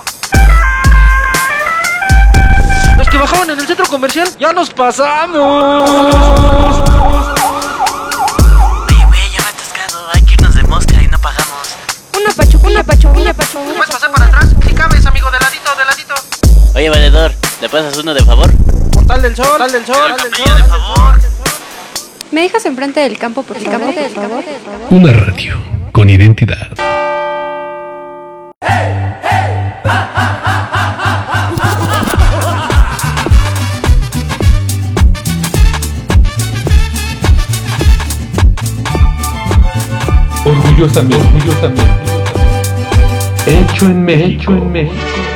[SPEAKER 4] Los que bajaban en el centro comercial, ya nos pasamos.
[SPEAKER 9] Oye, güey, ya me he atascado. Hay que irnos de mosca y no pagamos.
[SPEAKER 6] Una pachuquilla, pachuquilla, pachuquilla.
[SPEAKER 4] ¿Puedes pasar para atrás? Si cabes, amigo, de ladito, de ladito.
[SPEAKER 9] Oye, valedor, ¿le pasas uno de favor?
[SPEAKER 4] Portal del sol, portal del sol, portal del sol. De favor.
[SPEAKER 6] ¿Me dejas enfrente del campo, por favor? Campo, por favor.
[SPEAKER 1] Una radio con identidad.
[SPEAKER 3] Orgullosamente, orgullosamente. Hecho en México, hecho en México.